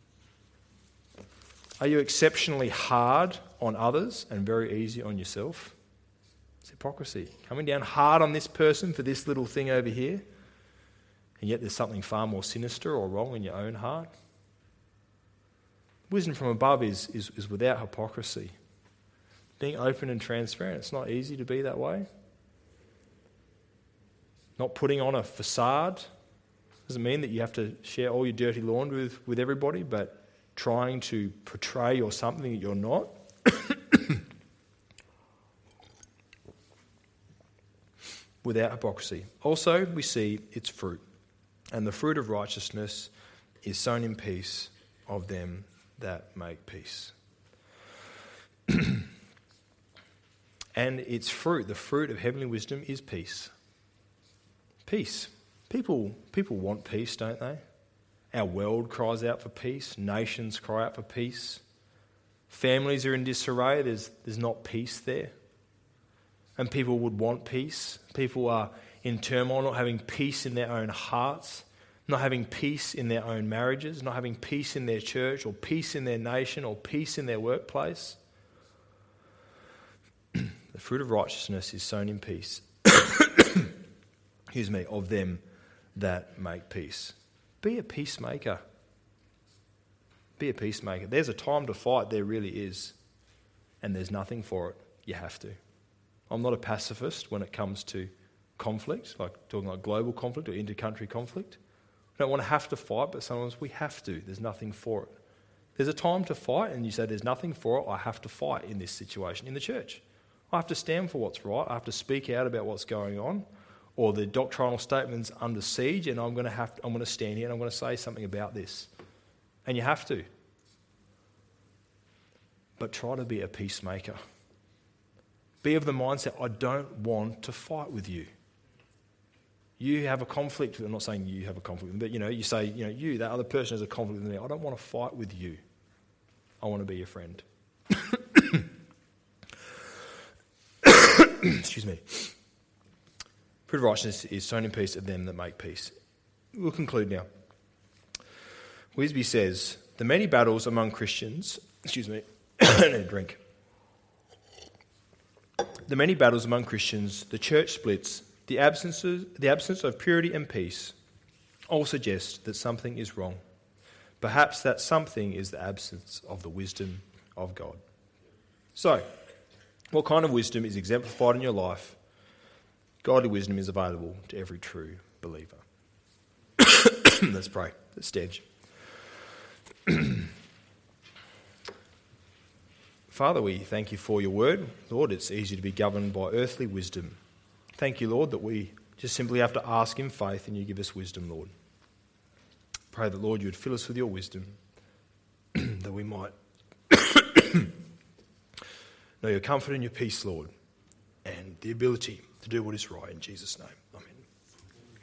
[SPEAKER 1] Are you exceptionally hard on others and very easy on yourself? It's hypocrisy. Coming down hard on this person for this little thing over here, and yet there's something far more sinister or wrong in your own heart. Wisdom from above is, is, is without hypocrisy. Being open and transparent. It's not easy to be that way. Not putting on a facade. Doesn't mean that you have to share all your dirty laundry with, with everybody, but trying to portray you're something that you're not. Without hypocrisy. Also, we see its fruit. And the fruit of righteousness is sown in peace of them that make peace. And its fruit, the fruit of heavenly wisdom, is peace. Peace. People, people want peace, don't they? Our world cries out for peace. Nations cry out for peace. Families are in disarray. There's, there's not peace there. And people would want peace. People are in turmoil, not having peace in their own hearts, not having peace in their own marriages, not having peace in their church or peace in their nation or peace in their workplace. The fruit of righteousness is sown in peace. Excuse me, of them that make peace. Be a peacemaker. Be a peacemaker. There's a time to fight, there really is. And there's nothing for it. You have to. I'm not a pacifist when it comes to conflict, like talking like global conflict or inter-country conflict. I don't want to have to fight, but sometimes we have to. There's nothing for it. There's a time to fight, and you say there's nothing for it, I have to fight in this situation in the church. I have to stand for what's right. I have to speak out about what's going on, or the doctrinal statement's under siege, and I'm going to have to, I'm going to stand here and I'm going to say something about this. And you have to. But try to be a peacemaker. Be of the mindset, I don't want to fight with you. You have a conflict. I'm not saying you have a conflict, but you know, you say, you know, you, that other person has a conflict with me. I don't want to fight with you. I want to be your friend. Excuse me. Fruit of righteousness is sown in peace of them that make peace. We'll conclude now. Wisby says, the many battles among Christians, excuse me, I need a drink. The many battles among Christians, the church splits, the absence of, the absence of purity and peace all suggest that something is wrong. Perhaps that something is the absence of the wisdom of God. So, what kind of wisdom is exemplified in your life? Godly wisdom is available to every true believer. Let's pray. Let's stand. Father, we thank you for your word. Lord, it's easy to be governed by earthly wisdom. Thank you, Lord, that we just simply have to ask in faith and you give us wisdom, Lord. Pray that, Lord, you would fill us with your wisdom, that we might know your comfort and your peace, Lord, and the ability to do what is right in Jesus' name.